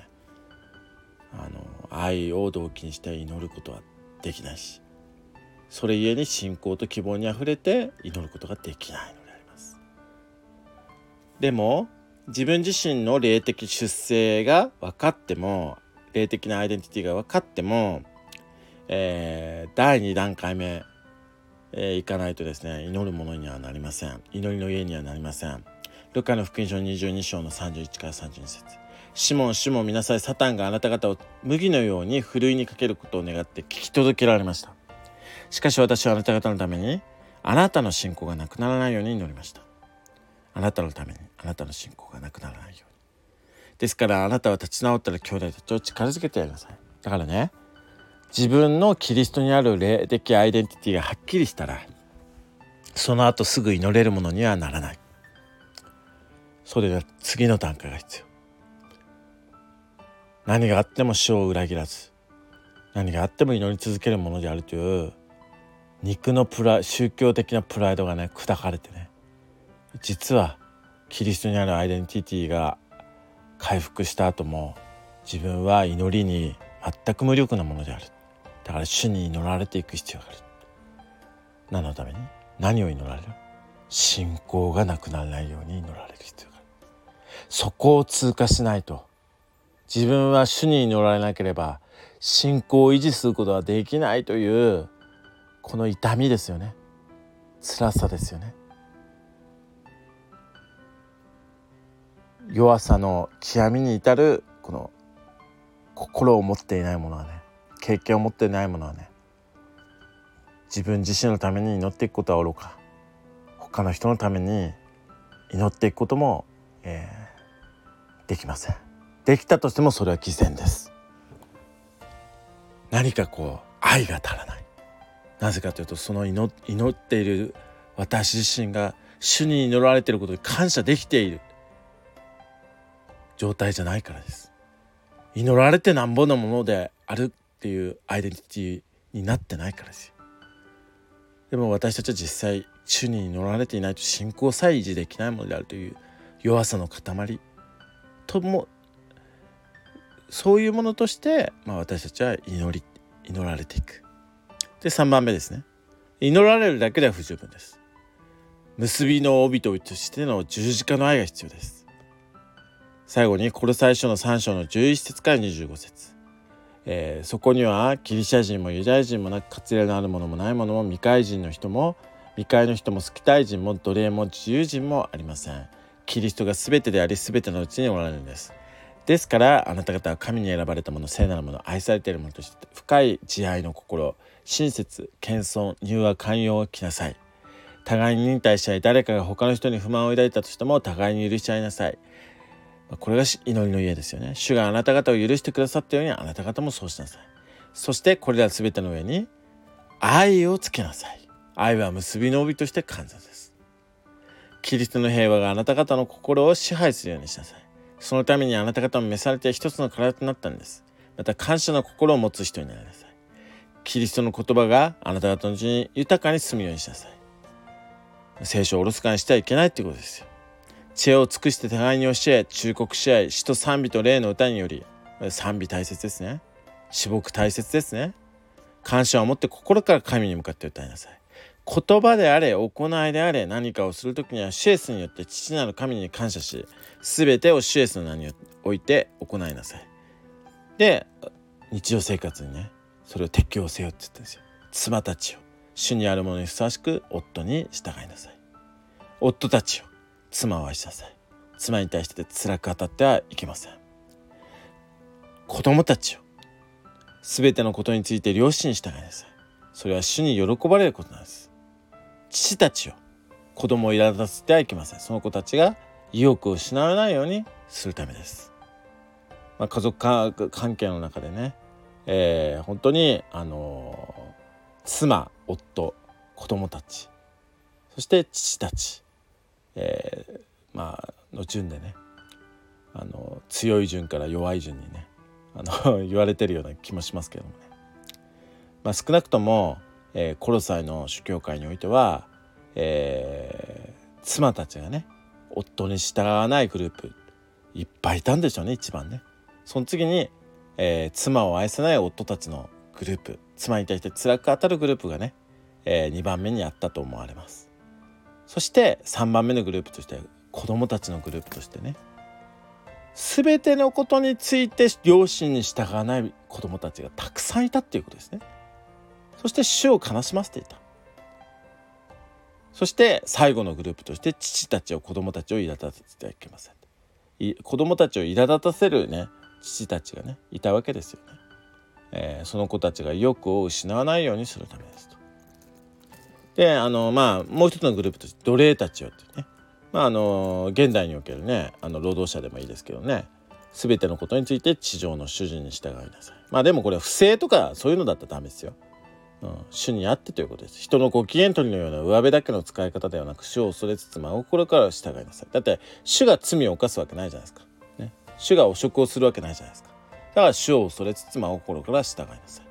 愛を動機にして祈ることはできないし、それゆえに信仰と希望にあふれて祈ることができないのであります。でも自分自身の霊的出生が分かっても、霊的なアイデンティティが分かっても、第2段階目行かないとですね、祈るものにはなりません。祈りの家にはなりません。ルカの福音書22章の31から32節、シモンシモン見なさい、サタンがあなた方を麦のようにふるいにかけることを願って聞き届けられました。しかし私はあなた方のためにあなたの信仰がなくならないように祈りました。あなたのためにあなたの信仰がなくならないように。ですからあなたは立ち直ったら兄弟たちを力づけてやりなさい。だからね、自分のキリストにある霊的アイデンティティがはっきりしたら、その後すぐ祈れるものにはならない。それが次の段階が必要。何があっても主を裏切らず、何があっても祈り続けるものであるという肉の宗教的なプライドがね砕かれてね、実はキリストにあるアイデンティティが回復した後も自分は祈りに全く無力なものである。だから主に祈られていく必要がある。何のために？何を祈られる？信仰がなくならないように祈られる必要がある。そこを通過しないと、自分は主に祈られなければ信仰を維持することはできないというこの痛みですよね。辛さですよね。弱さの極みに至るこの心を持っていないものはね、経験を持っていないものはね、自分自身のために祈っていくことはおろか、他の人のために祈っていくことも、できません。できたとしてもそれは偽善です。何か愛が足らない。なぜかというと、その祈っている私自身が主に祈られていることに感謝できている状態じゃないからです。祈られてなんぼのものであるっていうアイデンティティになってないからですよ。 でも私たちは実際主に祈られていないと信仰さえ維持できないものであるという弱さの塊とも、そういうものとして、私たちは祈られていく。で3番目ですね、祈られるだけでは不十分です。結びの帯としての十字架の愛が必要です。最後にコロサイ書の3章の11節から25節、そこにはギリシャ人もユダヤ人もなく、割礼のあるものもないものも、未開の人もスキタイ人も奴隷も自由人もありません。キリストが全てであり、全てのうちにおられるんです。ですからあなた方は神に選ばれたもの、聖なるもの、愛されているものとして、深い慈愛の心、親切、謙遜、柔和、寛容を着なさい。互いに忍耐し合い、誰かが他の人に不満を抱いたとしても互いに許し合いなさい。これが祈りの家ですよね。主があなた方を許してくださったように、あなた方もそうしなさい。そしてこれらすべての上に愛をつけなさい。愛は結びの帯として完全です。キリストの平和があなた方の心を支配するようにしなさい。そのためにあなた方も召されて一つの体となったんです。また感謝の心を持つ人になりなさい。キリストの言葉があなた方のうちに豊かに住むようにしなさい。聖書をおろそかにしてはいけないということですよ。知恵を尽くして互いに教え、忠告し合い、詩と賛美と霊の歌により、賛美大切ですね。詩牧大切ですね。感謝を持って心から神に向かって歌いなさい。言葉であれ、行いであれ、何かをするときには主イエスによって父なる神に感謝し、すべてを主イエスの名において行いなさい。で、日常生活にね、それを適応せよって言ってるんですよ。妻たちよ、主にあるものにふさわしく夫に従いなさい。夫たちよ、妻を愛しなさい。妻に対して辛く当たってはいけません。子供たちよ、すべてのことについて両親に従いなさい。それは主に喜ばれることなんです。父たちよ、子供を苛立たせてはいけません。その子たちが意欲を失わないようにするためです。家族関係の中でね、本当に妻、夫、子供たち、そして父たち、の順でね、強い順から弱い順にね言われてるような気もしますけどもね。少なくとも、コロサイの主教会においては、妻たちがね夫に従わないグループいっぱいいたんでしょうね。一番ね、その次に、妻を愛さない夫たちのグループ、妻に対して辛く当たるグループがね、2番目にあったと思われます。そして3番目のグループとして子供たちのグループとしてね、全てのことについて両親に従わない子供たちがたくさんいたっていうことですね。そして主を悲しませていた。そして最後のグループとして父たちを子供たちを苛立たせてはいけません。子供たちを苛立たせるね父たちがねいたわけですよね。その子たちが意欲を失わないようにするためですと。でもう一つのグループとして奴隷たちよってね、現代におけるね労働者でもいいですけどね、全てのことについて地上の主人に従いなさい。でもこれは不正とかそういうのだったらダメですよ。主にあってということです。人のご機嫌取りのような上辺だけの使い方ではなく、主を恐れつつ真心から従いなさい。だって主が罪を犯すわけないじゃないですか、ね、主が汚職をするわけないじゃないですか。だから主を恐れつつ真心から従いなさ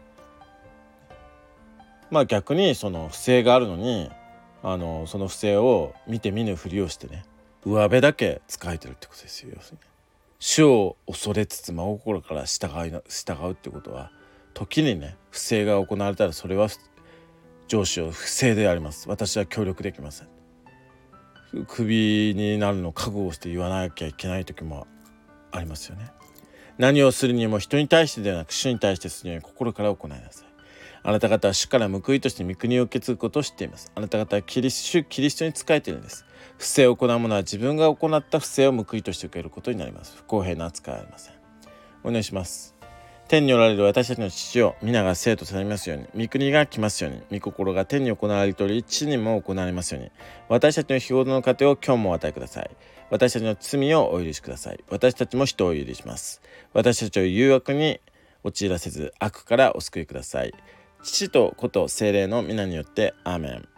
い。逆にその不正があるのにその不正を見て見ぬふりをしてね上辺だけ使えてるってことですよ。要するに主を恐れつつ真心から従うってことは、時にね不正が行われたらそれは上司を不正であります、私は協力できません、クビになるのを覚悟して言わなきゃいけない時もありますよね。何をするにも人に対してではなく主に対してするように心から行いなさい。あなた方は主から報いとして御国を受け継ぐことを知っています。あなた方はキリストに仕えているんです。不正を行う者は自分が行った不正を報いとして受けることになります。不公平な扱いはありません。お願いします。天におられる私たちの父を皆が聖とされますように、御国が来ますように、御心が天に行われており地にも行われますように、私たちの日ごとの糧を今日もお与えください。私たちの罪をお許しください。私たちも人を許します。私たちを誘惑に陥らせず悪からお救いください。父と子と聖霊の皆によってアーメン。